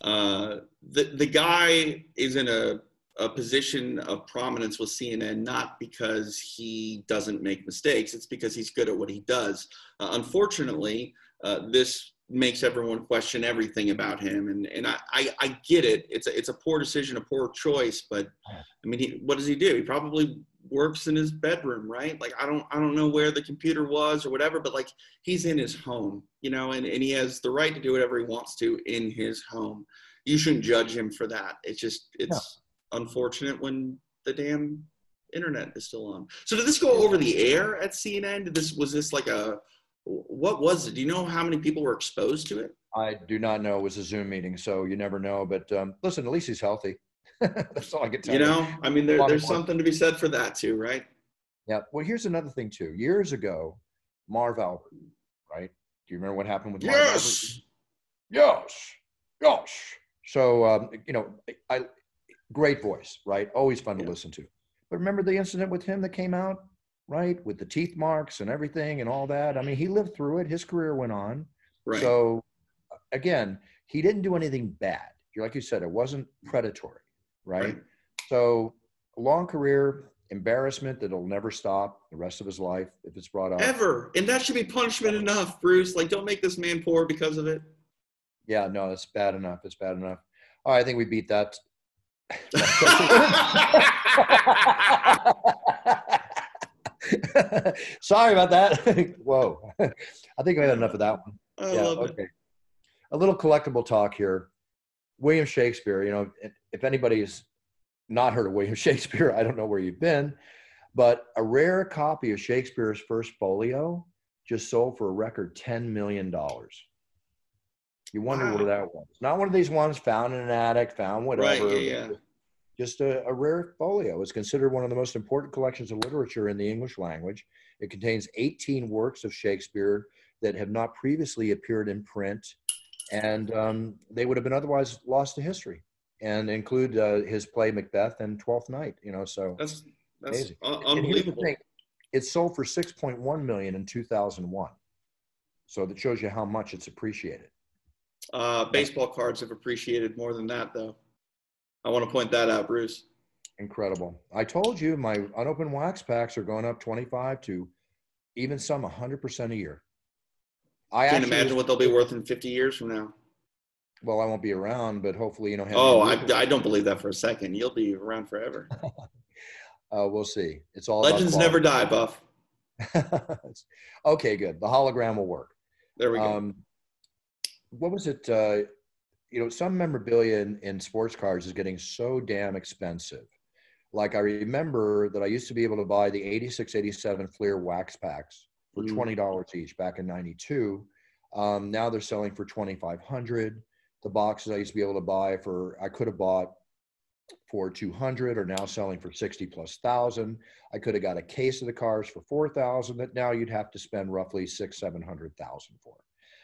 the guy is in a position of prominence with CNN, not because he doesn't make mistakes. It's because he's good at what he does. Unfortunately, this makes everyone question everything about him. And I get it. It's a poor decision, a poor choice, but I mean, what does he do? He probably works in his bedroom, right? Like, I don't know where the computer was or whatever, but like, he's in his home, and he has the right to do whatever he wants to in his home. You shouldn't judge him for that. It's unfortunate when the damn internet is still on. So did this go over the air at CNN? Was this like what was it? Do you know how many people were exposed to it? I do not know. It was a Zoom meeting, so you never know. But listen, at least he's healthy. That's all I can tell you. I mean, there's something to be said for that too, right? Yeah. Well, here's another thing too. Years ago, Marv Albert, right? Do you remember what happened with Marv Albert? Yes. So, great voice, right? Always fun to listen to. But remember the incident with him that came out, right? With the teeth marks and everything and all that. I mean, he lived through it. His career went on. Right. So, again, he didn't do anything bad. Like you said, it wasn't predatory, right? So, a long career, embarrassment that'll never stop the rest of his life if it's brought up. Ever. And that should be punishment enough, Bruce. Like, don't make this man poor because of it. Yeah, no, it's bad enough. It's bad enough. All right, I think we beat that. Sorry about that. Whoa. I think I had enough of that one. I love it. A little collectible talk here. William Shakespeare, if anybody's not heard of William Shakespeare, I don't know where you've been, but a rare copy of Shakespeare's first folio just sold for a record $10 million. You wonder what that was. Not one of these ones found in an attic, found whatever. Right, yeah. Just a rare folio. It's considered one of the most important collections of literature in the English language. It contains 18 works of Shakespeare that have not previously appeared in print, and they would have been otherwise lost to history, and include his play Macbeth and Twelfth Night. So that's amazing. Unbelievable. It sold for $6.1 million in 2001. So that shows you how much it's appreciated. Baseball cards have appreciated more than that, though. I want to point that out, Bruce. Incredible. I told you my unopened wax packs are going up 25 to even some 100% a year. I can't imagine what they'll be worth in 50 years from now. Well, I won't be around, but hopefully, I don't believe that for a second. You'll be around forever. We'll see. It's all legends never die, Buff. Okay, good. The hologram will work. There we go. What was it? Some memorabilia in sports cars is getting so damn expensive. Like I remember that I used to be able to buy the 86, 87 Fleer wax packs for $20 each back in 92. Now they're selling for $2,500. The boxes I used to be able to buy I could have bought for $200 are now selling for $60,000+. I could have got a case of the cars for $4,000 that now you'd have to spend roughly $600,000-700,000 for.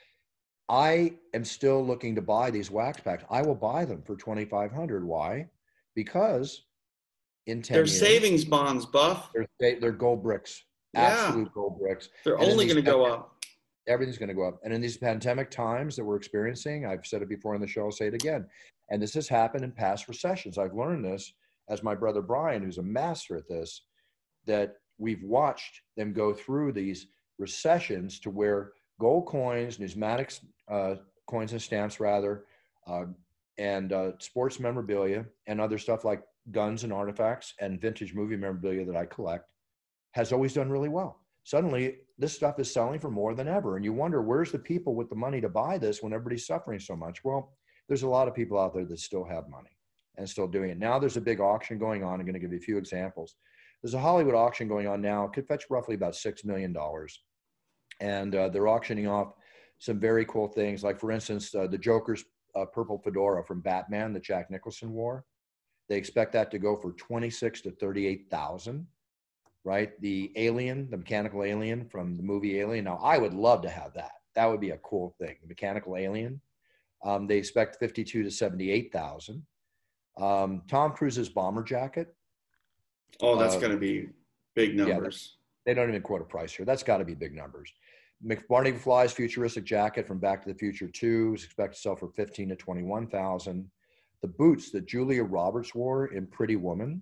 I am still looking to buy these wax packs. I will buy them for $2,500. Why? Because in 10 years, they're savings bonds, Buff. They're gold bricks. Absolute gold bricks. They're only going to go up. Everything's going to go up. And in these pandemic times that we're experiencing, I've said it before on the show, I'll say it again. And this has happened in past recessions. I've learned this as my brother Brian, who's a master at this, that we've watched them go through these recessions to where gold coins, numismatics, coins and stamps rather, and sports memorabilia and other stuff like guns and artifacts and vintage movie memorabilia that I collect has always done really well. Suddenly, this stuff is selling for more than ever. And you wonder, where's the people with the money to buy this when everybody's suffering so much? Well, there's a lot of people out there that still have money and still doing it. Now there's a big auction going on. I'm going to give you a few examples. There's a Hollywood auction going on now. It could fetch roughly about $6 million. And they're auctioning off some very cool things. Like, for instance, the Joker's purple fedora from Batman that Jack Nicholson wore. They expect that to go for 26 to 38,000. Right? The alien, the mechanical alien from the movie Alien. Now, I would love to have that. That would be a cool thing. The mechanical alien. They expect 52 to 78,000. Tom Cruise's bomber jacket. Oh, that's going to be big numbers. Yeah, they don't even quote a price here. That's got to be big numbers. Barney McFly's futuristic jacket from Back to the Future 2 is expected to sell for 15 to 21,000. The boots that Julia Roberts wore in Pretty Woman,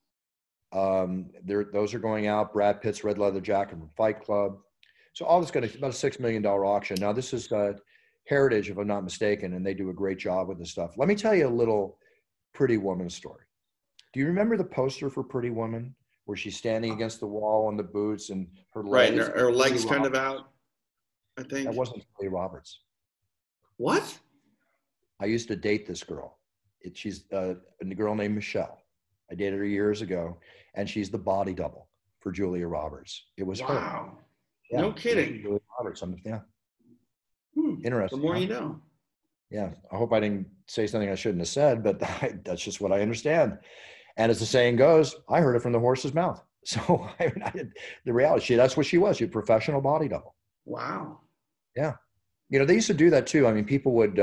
those are going out. Brad Pitt's red leather jacket from Fight Club. So all this going to about a $6 million auction. Now, this is Heritage, if I'm not mistaken, and they do a great job with this stuff. Let me tell you a little Pretty Woman story. Do you remember the poster for Pretty Woman where she's standing against the wall on the boots and her legs? Right, and her legs kind of out, I think. That wasn't Julia Roberts. What? I used to date this girl. She's a girl named Michelle. I dated her years ago, and she's the body double for Julia Roberts. It was her. Wow. Yeah, no kidding. Julia Roberts. Yeah. Interesting. The more you know. Yeah. I hope I didn't say something I shouldn't have said, but that's just what I understand. And as the saying goes, I heard it from the horse's mouth. So the reality, that's what she was. She's a professional body double. Wow. Yeah. You know, they used to do that too. I mean, people would,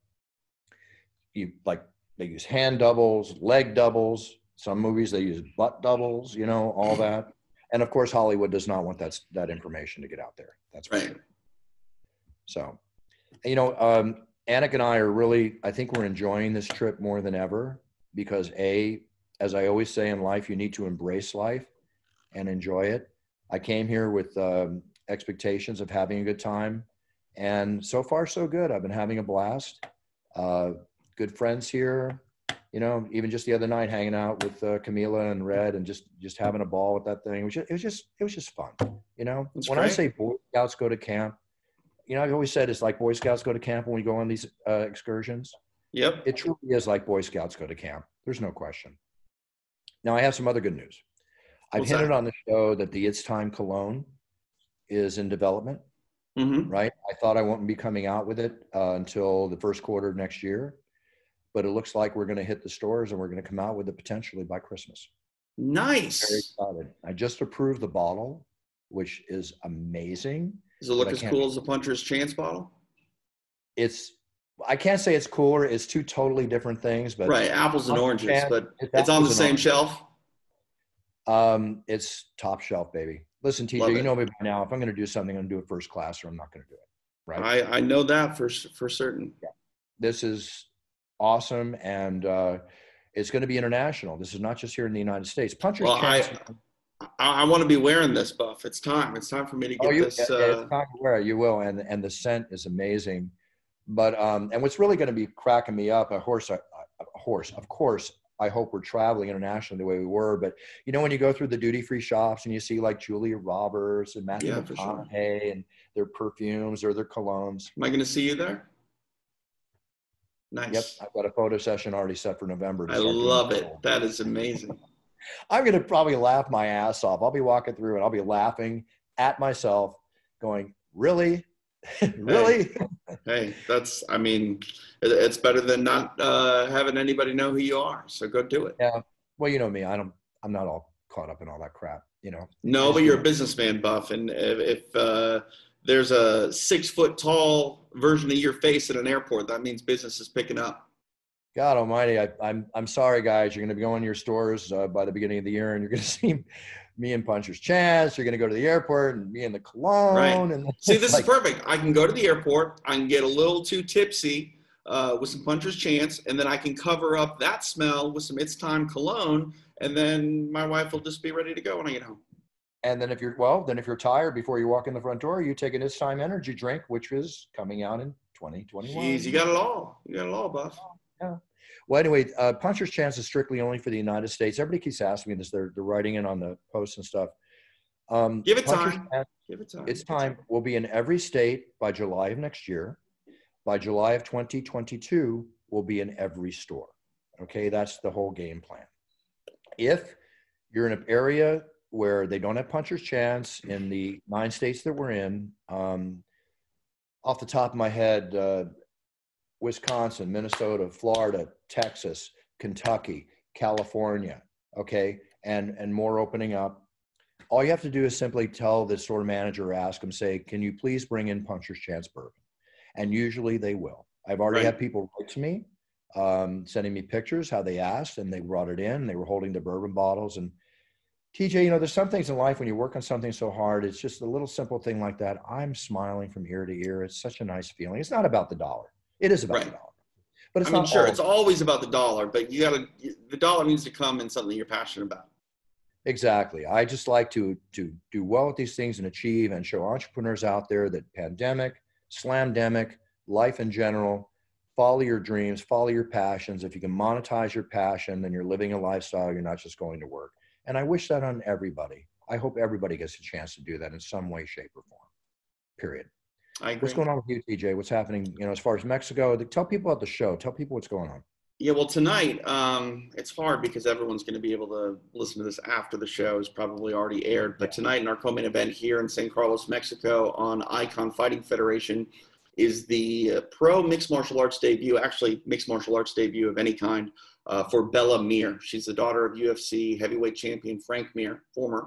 they use hand doubles, leg doubles. Some movies, they use butt doubles, you know, all that. And of course, Hollywood does not want that information to get out there. That's right. Sure. So, you know, Anik and I are really, I think we're enjoying this trip more than ever because as I always say in life, you need to embrace life and enjoy it. I came here with expectations of having a good time. And so far, so good. I've been having a blast. Good friends here. You know, even just the other night, hanging out with Camila and Red, and just having a ball with that thing. It was just fun. You know, That's when great. I say Boy Scouts go to camp, you know, I've always said it's like Boy Scouts go to camp when we go on these excursions. Yep. It truly is like Boy Scouts go to camp. There's no question. Now, I have some other good news. I've hinted on the show that the It's Time cologne is in development. Mm-hmm. Right? I thought I wouldn't be coming out with it until the first quarter of next year. But it looks like we're going to hit the stores and we're going to come out with it potentially by Christmas. Nice. Very excited. I just approved the bottle, which is amazing. Does it look as cool as the Puncher's Chance bottle? I can't say it's cooler. It's two totally different things. But right, apples and oranges, but it's on the same shelf. It's top shelf, baby. Listen, TJ, you know me by now. If I'm going to do something, I'm going to do it first class or I'm not going to do it. Right? I know that for certain. Yeah. This is awesome, and it's going to be international. This is not just here in the United States. Puncher's Chance. I want to be wearing this, Buff. It's time. It's time for me to get this. It's time to wear it. You will, and the scent is amazing. But and what's really going to be cracking me up, a horse. Of course, I hope we're traveling internationally the way we were. But you know, when you go through the duty-free shops and you see like Julia Roberts and Matthew McConaughey and their perfumes or their colognes. Am I going to see you there? Nice. Yep, I've got a photo session already set for November. I love it. That is amazing. I'm going to probably laugh my ass off. I'll be walking through and I'll be laughing at myself going, really? Really? Hey, it's better than not having anybody know who you are. So go do it. Yeah. Well, you know me. I'm not all caught up in all that crap, you know. No, but you're a businessman, Buff. And if there's a 6 foot tall version of your face at an airport, that means business is picking up. God almighty. I'm sorry, guys. You're going to be going to your stores by the beginning of the year, and you're going to see me and Puncher's Chance. You're going to go to the airport and me and the cologne. Right. And see, this is perfect. I can go to the airport. I can get a little too tipsy with some Puncher's Chance, and then I can cover up that smell with some It's Time cologne, and then my wife will just be ready to go when I get home. And then if you're tired before you walk in the front door, you take an It's Time energy drink, which is coming out in 2021. Jeez, you got it all. You got it all, Buff. Yeah. Well, anyway, Puncher's Chance is strictly only for the United States. Everybody keeps asking me this. They're writing in on the posts and stuff. Give it time. Give it time. It's time. We'll be in every state by July of next year. By July of 2022, we'll be in every store. Okay, that's the whole game plan. If you're in an area where they don't have Puncher's Chance in the 9 states that we're in, off the top of my head, Wisconsin, Minnesota, Florida, Texas, Kentucky, California, okay, and more opening up. All you have to do is simply tell the store manager or ask them, say, can you please bring in Puncher's Chance bourbon? And usually they will. I've already had people write to me, sending me pictures, how they asked, and they brought it in. They were holding the bourbon bottles. And TJ, there's some things in life when you work on something so hard, it's just a little simple thing like that. I'm smiling from ear to ear. It's such a nice feeling. It's not about the dollar. It is about the dollar. But it's not sure, it's always about the dollar, but the dollar needs to come in something you're passionate about. Exactly. I just like to do well with these things and achieve and show entrepreneurs out there that pandemic, slamdemic, life in general, follow your dreams, follow your passions. If you can monetize your passion, then you're living a lifestyle. You're not just going to work. And I wish that on everybody. I hope everybody gets a chance to do that in some way, shape, or form. Period. I agree. What's going on with you, TJ? What's happening, as far as Mexico? Tell people about the show. Tell people what's going on. Yeah, well, tonight, it's hard because everyone's going to be able to listen to this after the show is probably already aired. But tonight in our co-main event here in San Carlos, Mexico on Icon Fighting Federation is the pro mixed martial arts debut, actually mixed martial arts debut of any kind, for Bella Mir. She's the daughter of UFC heavyweight champion Frank Mir, former.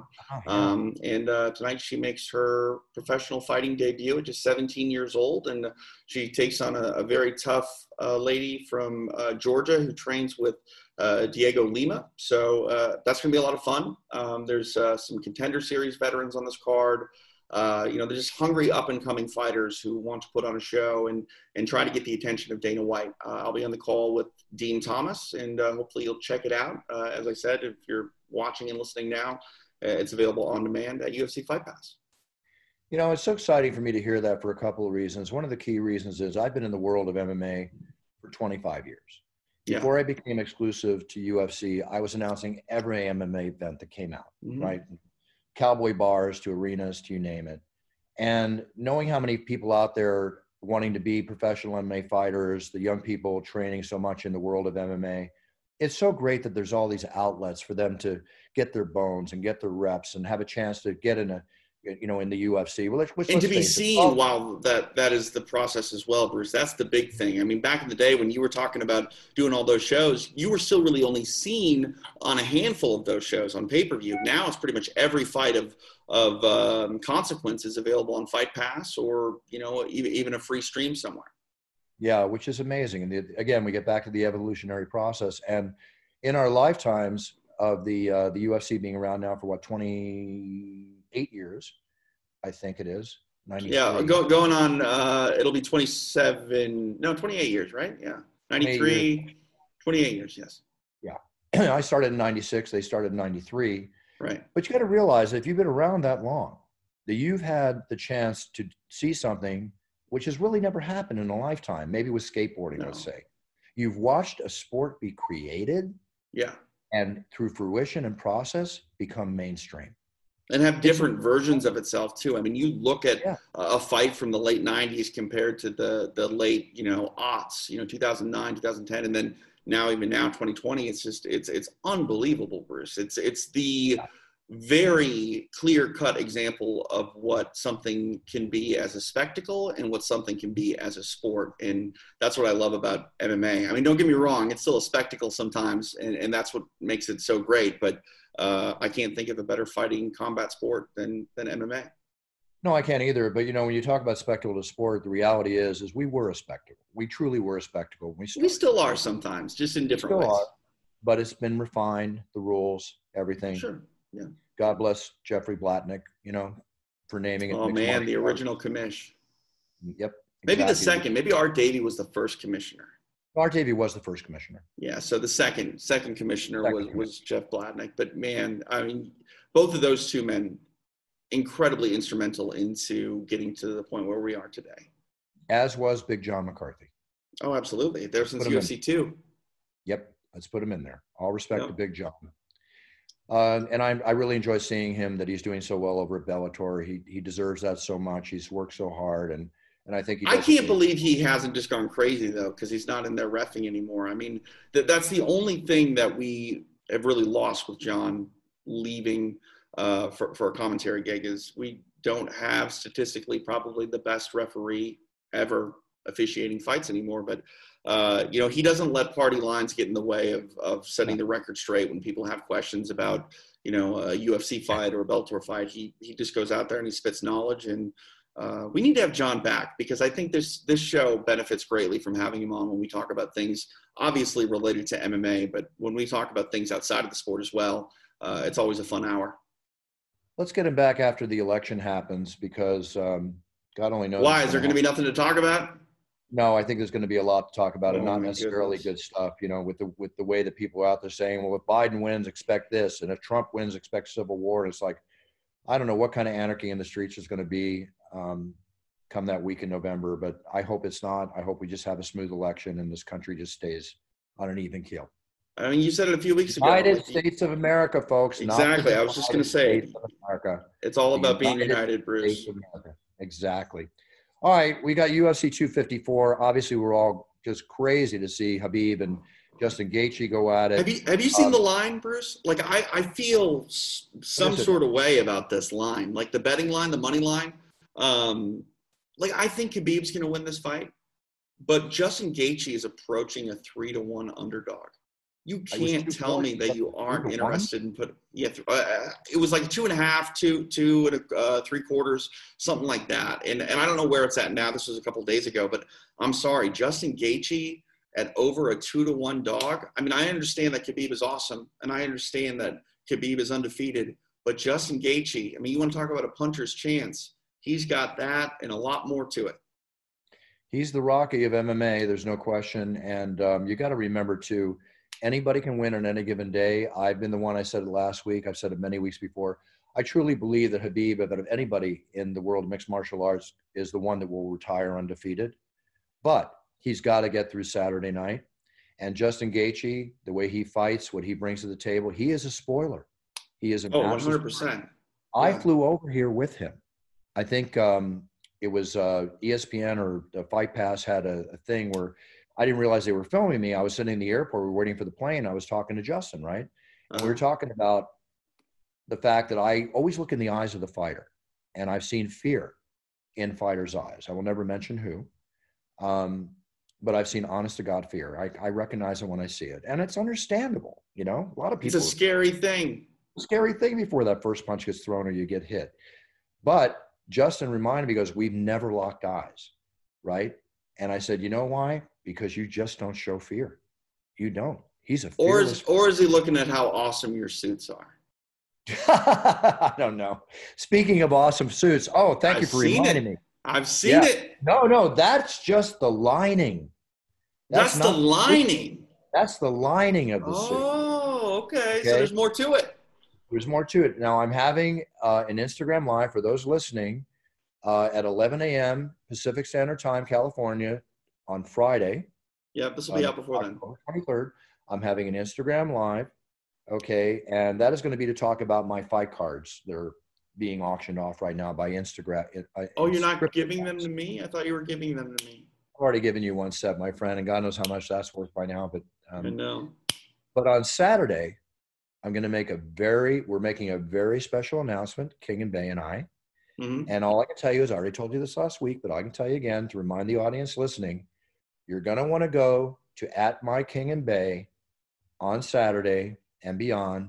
And tonight she makes her professional fighting debut at just 17 years old. And she takes on a very tough lady from Georgia who trains with Diego Lima. So that's going to be a lot of fun. There's some Contender Series veterans on this card. They're just hungry up-and-coming fighters who want to put on a show and try to get the attention of Dana White. I'll be on the call with Dean Thomas, and hopefully you'll check it out. As I said, if you're watching and listening now, it's available on demand at UFC Fight Pass. It's so exciting for me to hear that for a couple of reasons. One of the key reasons is I've been in the world of MMA for 25 years. Before I became exclusive to UFC, I was announcing every MMA event that came out, right? Cowboy bars to arenas to you name it. And knowing how many people out there wanting to be professional MMA fighters, the young people training so much in the world of MMA, it's so great that there's all these outlets for them to get their bones and get their reps and have a chance to get in in the UFC. And to be seen while that is the process as well, Bruce. That's the big thing. I mean, back in the day when you were talking about doing all those shows, you were still really only seen on a handful of those shows on pay-per-view. Now it's pretty much every fight of consequence is available on Fight Pass or, even a free stream somewhere. Yeah, which is amazing. And again, we get back to the evolutionary process. And in our lifetimes of the UFC being around now for 28 years, I think it is. 93. Yeah, going on, it'll be 28 years, right? Yeah, 93, 28 years, yes. Yeah, I started in 96, they started in 93. Right. But you got to realize that if you've been around that long, that you've had the chance to see something which has really never happened in a lifetime, maybe with skateboarding, let's say. You've watched a sport be created. Yeah. And through fruition and process, become mainstream. And have different versions of itself, too. I mean, you look at a fight from the late 90s compared to the late, aughts, 2009, 2010, and then now, 2020, it's unbelievable, Bruce. It's the very clear-cut example of what something can be as a spectacle and what something can be as a sport. And that's what I love about MMA. I mean, don't get me wrong, it's still a spectacle sometimes, and that's what makes it so great. But I can't think of a better fighting combat sport than MMA. No, I can't either. But, when you talk about spectacle to sport, the reality is we were a spectacle. We truly were a spectacle. We still are sometimes, just in different ways. But it's been refined, the rules, everything. Sure. Yeah. God bless Jeffrey Blatnick, for naming it. Oh, man, the original commish. Yep. Maybe the second. Maybe Art Davie was the first commissioner. Art Davie was the first commissioner. Yeah, so the second commissioner was Jeff Blatnick. But, man, I mean, both of those two men, incredibly instrumental into getting to the point where we are today. As was Big John McCarthy. Oh, absolutely. There since UFC 2. Yep. Let's put him in there. All respect to Big John. And I really enjoy seeing him, that he's doing so well over at Bellator. He deserves that so much. He's worked so hard, and I think I can't believe he hasn't just gone crazy, though, because he's not in there reffing anymore. I mean, that's the only thing that we have really lost with John leaving for a commentary gig is we don't have statistically probably the best referee ever officiating fights anymore. But, he doesn't let party lines get in the way of setting the record straight when people have questions about, a UFC fight or a Bellator fight. He just goes out there and he spits knowledge. And we need to have John back, because I think this show benefits greatly from having him on when we talk about things obviously related to MMA, but when we talk about things outside of the sport as well, it's always a fun hour. Let's get him back after the election happens, because God only knows. Why? Is there going to be nothing to talk about? No, I think there's going to be a lot to talk about, and not necessarily goodness. good stuff. With the way that people are out there saying, well, if Biden wins, expect this, and if Trump wins, expect civil war. And it's like, I don't know what kind of anarchy in the streets is going to be come that week in November, but I hope it's not. I hope we just have a smooth election and this country just stays on an even keel. I mean, you said it a few weeks ago. United States of America, folks. Exactly. I was just going to say, it's all about being united, Bruce. Exactly. All right, we got UFC 254. Obviously, we're all just crazy to see Khabib and Justin Gaethje go at it. Have you seen the line, Bruce? Like, I feel some sort of way about this line, like the betting line, the money line. I think Khabib's going to win this fight, but Justin Gaethje is approaching a 3-1 underdog. You can't tell me that you aren't interested in it was like 2.5, 2 and 3/4, something like that. And I don't know where it's at now. This was a couple of days ago, but I'm sorry, Justin Gaethje at over a 2-1 dog. I mean, I understand that Khabib is awesome, and I understand that Khabib is undefeated, but Justin Gaethje, I mean, you want to talk about a puncher's chance. He's got that and a lot more to it. He's the Rocky of MMA. There's no question. And you got to remember too, anybody can win on any given day. I've been the one, I said it last week. I've said it many weeks before. I truly believe that Khabib, out of anybody in the world of mixed martial arts, is the one that will retire undefeated. But he's got to get through Saturday night. And Justin Gaethje, the way he fights, what he brings to the table, he is a spoiler. He is an 100%. I flew over here with him. I think it was ESPN or Fight Pass had a thing where I didn't realize they were filming me. I was sitting in the airport. We were waiting for the plane. I was talking to Justin, right? And we were talking about the fact that I always look in the eyes of the fighter, and I've seen fear in fighters' eyes. I will never mention who, but I've seen honest to God fear. I recognize it when I see it, and it's understandable. A lot of people. It's a scary thing. Scary thing before that first punch gets thrown or you get hit. But Justin reminded me, he goes, we've never locked eyes, right? And I said, you know why? Because you just don't show fear. You don't. He's a fearless. Or is he looking at how awesome your suits are? I don't know. Speaking of awesome suits, thank you for reminding me. I've seen it. No, that's just the lining. That's the lining. That's the lining of the suit. Oh, okay. So there's more to it. There's more to it. Now, I'm having an Instagram Live for those listening at 11 a.m. Pacific Standard Time, California, on Friday. Yeah, this will be out before then. October 23rd. I'm having an Instagram Live, okay, and that is going to be to talk about my fight cards. They're being auctioned off right now by Instagram. You're not giving them to me? I thought you were giving them to me. I've already given you one set, my friend, and God knows how much that's worth by now. But I know. But on Saturday, we're making a very special announcement, King and Bay and I. Mm-hmm. And all I can tell you is, I already told you this last week, but I can tell you again to remind the audience listening, you're going to want to go to @MyKingandBay on Saturday and beyond.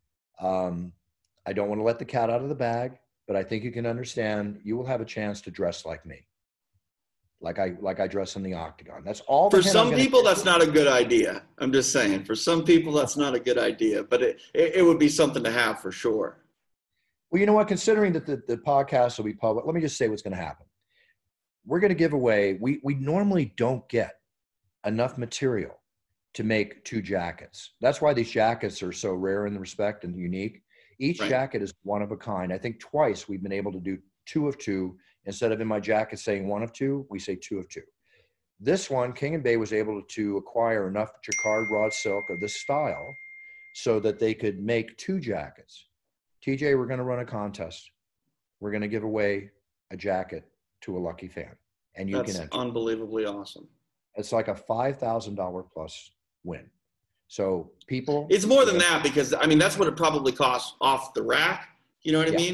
I don't want to let the cat out of the bag, but I think you can understand you will have a chance to dress like me. Like I dress in the octagon. That's all. For some people, that's not a good idea. I'm just saying. For some people, that's not a good idea. But it would be something to have for sure. Well, you know what? Considering that the podcast will be public, let me just say what's going to happen. We're going to give away. We normally don't get enough material to make 2 jackets. That's why these jackets are so rare in the respect and unique. Each jacket is one of a kind. I think twice we've been able to do 2 of 2. Instead of in my jacket saying 1 of 2, we say 2 of 2. This one, King and Bay was able to acquire enough jacquard raw silk of this style so that they could make 2 jackets. TJ, we're going to run a contest. We're going to give away a jacket to a lucky fan. And you can enter. That's unbelievably awesome. It's like a $5,000 plus win. So people. It's more than that, because, I mean, that's what it probably costs off the rack. You know what I mean?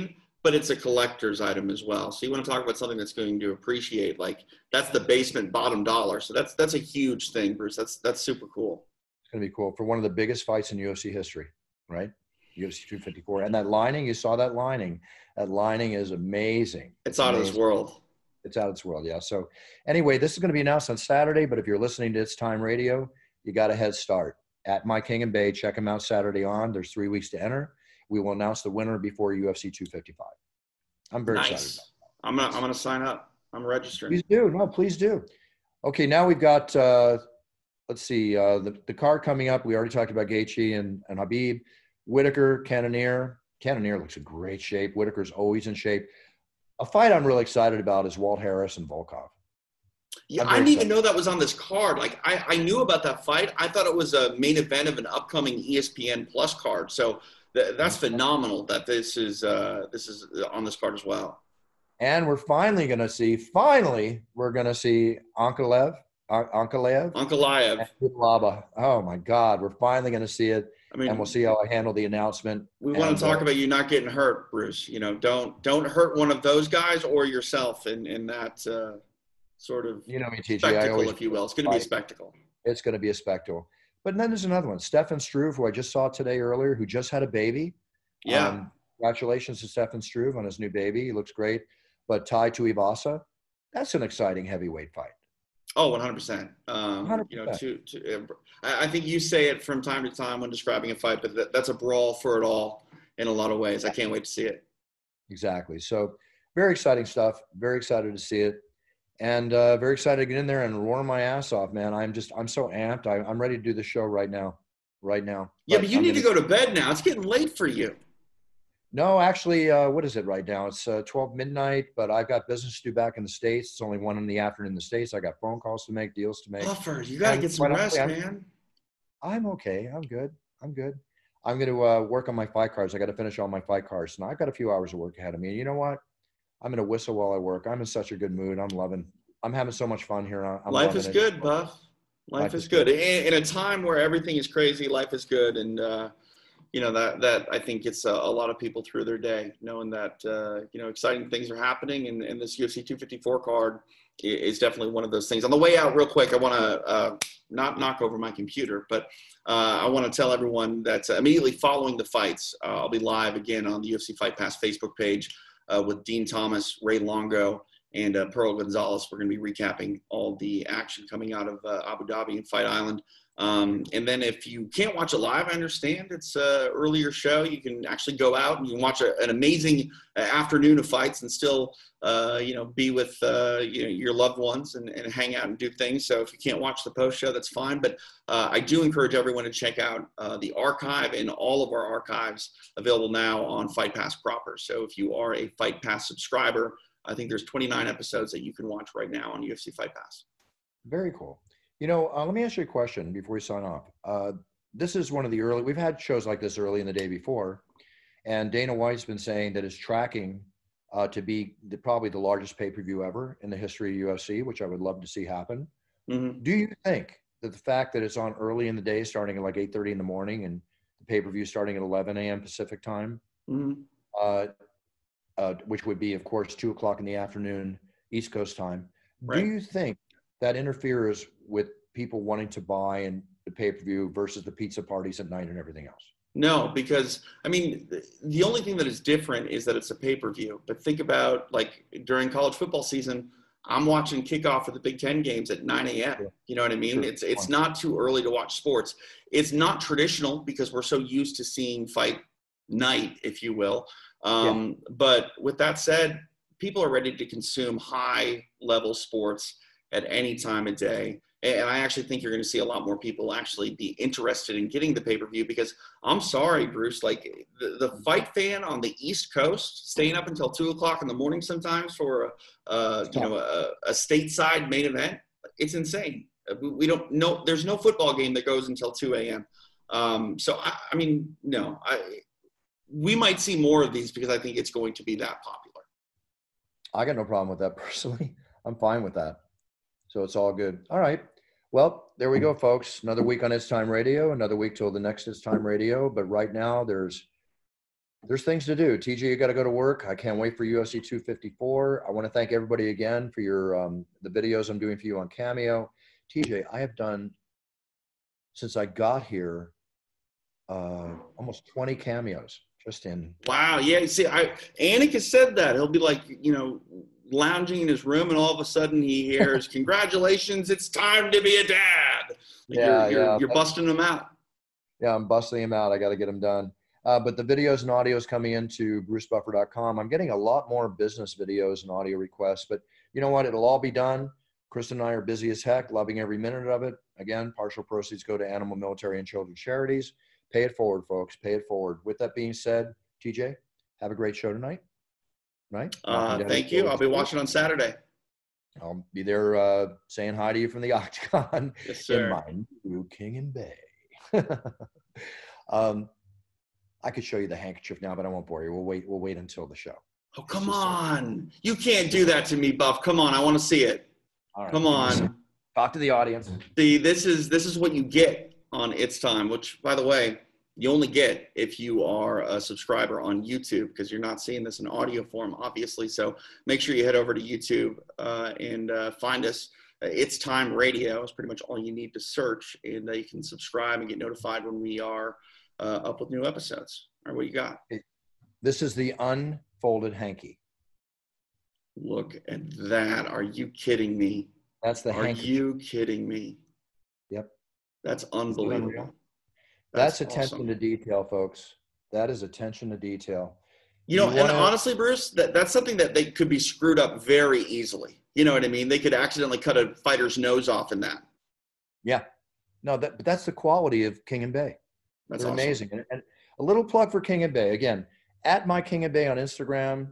but it's a collector's item as well. So you want to talk about something that's going to appreciate, like that's the basement bottom dollar. So that's a huge thing, Bruce. That's super cool. It's going to be cool for one of the biggest fights in UFC history, right? UFC 254. And that lining, you saw that lining. That lining is amazing. It's out of this world. It's out of this world, yeah. So anyway, this is going to be announced on Saturday, but if you're listening to It's Time Radio, you got a head start. At My King and Bay, check them out Saturday on. There's 3 weeks to enter. We will announce the winner before UFC 255. I'm very excited about that. I'm gonna sign up. I'm registering. Please do. No, please do. Okay, now we've got let's see, the card coming up. We already talked about Gaethje and Khabib. Whitaker, Cannonier. Cannonier looks in great shape. Whitaker's always in shape. A fight I'm really excited about is Walt Harris and Volkov. Yeah, I didn't even know that was on this card. Like, I knew about that fight. I thought it was a main event of an upcoming ESPN Plus card. So that's phenomenal that this is on this card as well. And we're finally going to see Ankalaev. Oh my God, we're finally going to see it. I mean, and we'll see how I handle the announcement. We want to talk about you not getting hurt, Bruce. You know, don't hurt one of those guys or yourself in that sort of spectacle, if you will. It's going to be a spectacle. It's going to be a spectacle. But then there's another one, Stefan Struve, who I just saw today earlier, who just had a baby. Yeah. Congratulations to Stefan Struve on his new baby. He looks great. But Tai Tuivasa, that's an exciting heavyweight fight. Oh, 100%. 100%. I think you say it from time to time when describing a fight, but that's a brawl for it all in a lot of ways. I can't wait to see it. Exactly. So very exciting stuff. Very excited to see it. And very excited to get in there and roar my ass off, man. I'm so amped. I'm ready to do the show right now. Yeah, but you need to go to bed now. It's getting late for you. No, actually, what is it right now? It's 12 midnight, but I've got business to do back in the States. It's only 1 p.m. in the States. I got phone calls to make, deals to make. Buffer, you got to get some rest, man. I'm okay. I'm good. I'm going to work on my fight cards. I got to finish all my fight cards. Now I've got a few hours of work ahead of me. And you know what? I'm going to whistle while I work. I'm in such a good mood. I'm having so much fun here. Life is good, Buff. Life is good. In a time where everything is crazy, life is good. And, that I think gets a lot of people through their day, knowing that, exciting things are happening. And this UFC 254 card is definitely one of those things. On the way out, real quick, I want to not knock over my computer, but I want to tell everyone that immediately following the fights, I'll be live again on the UFC Fight Pass Facebook page with Dean Thomas, Ray Longo, and Pearl Gonzalez. We're going to be recapping all the action coming out of Abu Dhabi and Fight Island. And then if you can't watch it live, I understand it's an earlier show. You can actually go out and you can watch an amazing afternoon of fights and still, be with, your loved ones and hang out and do things. So if you can't watch the post show, that's fine. But I do encourage everyone to check out the archive and all of our archives available now on Fight Pass proper. So if you are a Fight Pass subscriber, I think there's 29 episodes that you can watch right now on UFC Fight Pass. Very cool. Let me ask you a question before we sign off. This is one of the early, we've had shows like this early in the day before, and Dana White's been saying that it's tracking to be probably the largest pay-per-view ever in the history of UFC, which I would love to see happen. Mm-hmm. Do you think that the fact that it's on early in the day, starting at like 8:30 in the morning, and the pay-per-view starting at 11 a.m. Pacific time, which would be, of course, 2 o'clock in the afternoon, East Coast time, right. Do you think that interferes with people wanting to buy and the pay-per-view versus the pizza parties at night and everything else? No, because, the only thing that is different is that it's a pay-per-view. But think about, like, during college football season, I'm watching kickoff of the Big Ten games at 9 a.m. Sure. You know what I mean? Sure. It's not too early to watch sports. It's not traditional because we're so used to seeing fight night, if you will. But with that said, people are ready to consume high-level sports at any time of day. And I actually think you're going to see a lot more people actually be interested in getting the pay-per-view because I'm sorry, Bruce, like the fight fan on the East Coast staying up until 2 o'clock in the morning sometimes for a stateside main event, it's insane. We don't know. There's no football game that goes until 2 a.m. We might see more of these because I think it's going to be that popular. I got no problem with that personally. I'm fine with that. So it's all good. All right. Well, there we go, folks. Another week on It's Time Radio, another week till the next It's Time Radio. But right now there's there's things to do. TJ, you got to go to work. I can't wait for UFC 254. I want to thank everybody again for your the videos I'm doing for you on Cameo. TJ, I have done, since I got here, almost 20 cameos just in. Wow. Yeah. See, Anik has said that. He'll be like, lounging in his room, and all of a sudden he hears, "Congratulations, it's time to be a dad." You're busting them out. Yeah, I'm busting them out. I got to get them done. But the videos and audios coming into brucebuffer.com. I'm getting a lot more business videos and audio requests, but you know what? It'll all be done. Kristen and I are busy as heck, loving every minute of it. Again, partial proceeds go to animal, military, and children's charities. Pay it forward, folks. Pay it forward. With that being said, TJ, have a great show tonight. Right? Thank you. I'll be watching on Saturday. I'll be there saying hi to you from the Octagon. Yes, sir. In my new King and Bay. I could show you the handkerchief now, but I won't bore you. We'll wait until the show. Oh, come on. You can't do that to me, Buff. Come on. I want to see it. All right. Come on. Talk to the audience. See, this is what you get on It's Time, which, by the way, you only get if you are a subscriber on YouTube, because you're not seeing this in audio form, obviously. So make sure you head over to YouTube and find us. It's Time Radio is pretty much all you need to search, and you can subscribe and get notified when we are up with new episodes. All right, what you got? This is the unfolded hanky. Look at that. Are you kidding me? That's the hanky. Are you kidding me? Yep. That's unbelievable. That's attention awesome. To detail, folks. That is attention to detail. And honestly, Bruce, that's something that they could be screwed up very easily. You know what I mean? They could accidentally cut a fighter's nose off in that. Yeah. No, that's the quality of King and Bay. That's awesome. Amazing. And a little plug for King and Bay. Again, at My King and Bay on Instagram,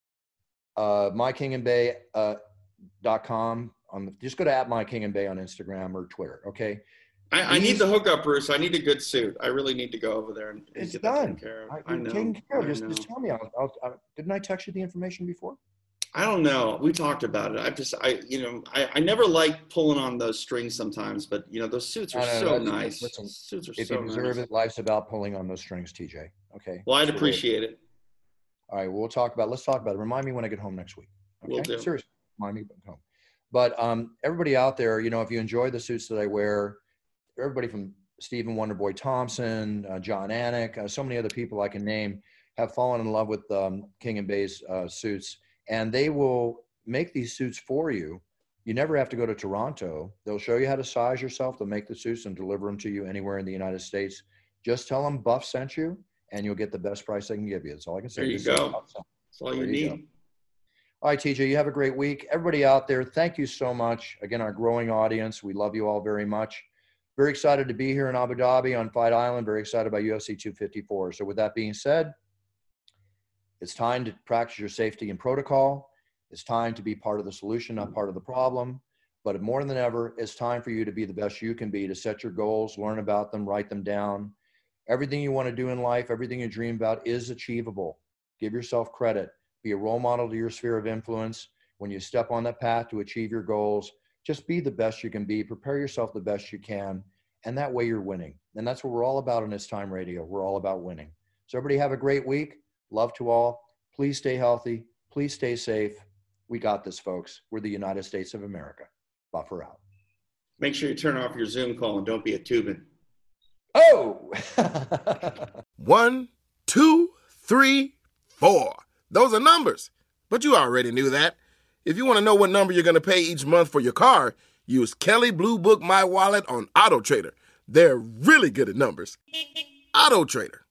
mykingandbay.com. Just go to at My King and Bay on Instagram or Twitter, okay? I need the hookup, Bruce. I need a good suit. I really need to go over there and it's get done. That taken care of. I know. Taken care of. Just tell me. Didn't I text you the information before? I don't know. We talked about it. I never like pulling on those strings sometimes, but those suits are so nice. Listen, suits are if so you deserve nice. it, life's about pulling on those strings, TJ. Okay. Well, I'd appreciate it. All right. Let's talk about it. Remind me when I get home next week. Okay? Will do. Seriously, remind me when I get home. But everybody out there, if you enjoy the suits that I wear, everybody from Stephen Wonderboy Thompson, John Anik, so many other people I can name have fallen in love with King and Bay's suits, and they will make these suits for you. You never have to go to Toronto. They'll show you how to size yourself. They'll make the suits and deliver them to you anywhere in the United States. Just tell them Buff sent you, and you'll get the best price they can give you. That's all I can say. There you go. That's all you need. All right, TJ, you have a great week. Everybody out there, thank you so much. Again, our growing audience, we love you all very much. Very excited to be here in Abu Dhabi on Fight Island. Very excited about UFC 254. So with that being said, it's time to practice your safety and protocol. It's time to be part of the solution, not part of the problem. But more than ever, it's time for you to be the best you can be, to set your goals, learn about them, write them down. Everything you want to do in life, everything you dream about is achievable. Give yourself credit. Be a role model to your sphere of influence. When you step on that path to achieve your goals, just be the best you can be. Prepare yourself the best you can. And that way you're winning. And that's what we're all about on It's Time Radio. We're all about winning. So everybody have a great week. Love to all. Please stay healthy. Please stay safe. We got this, folks. We're the United States of America. Buffer out. Make sure you turn off your Zoom call and don't be a tubing. Oh! 1, 2, 3, 4. Those are numbers. But you already knew that. If you want to know what number you're going to pay each month for your car, use Kelley Blue Book My Wallet on AutoTrader. They're really good at numbers. AutoTrader.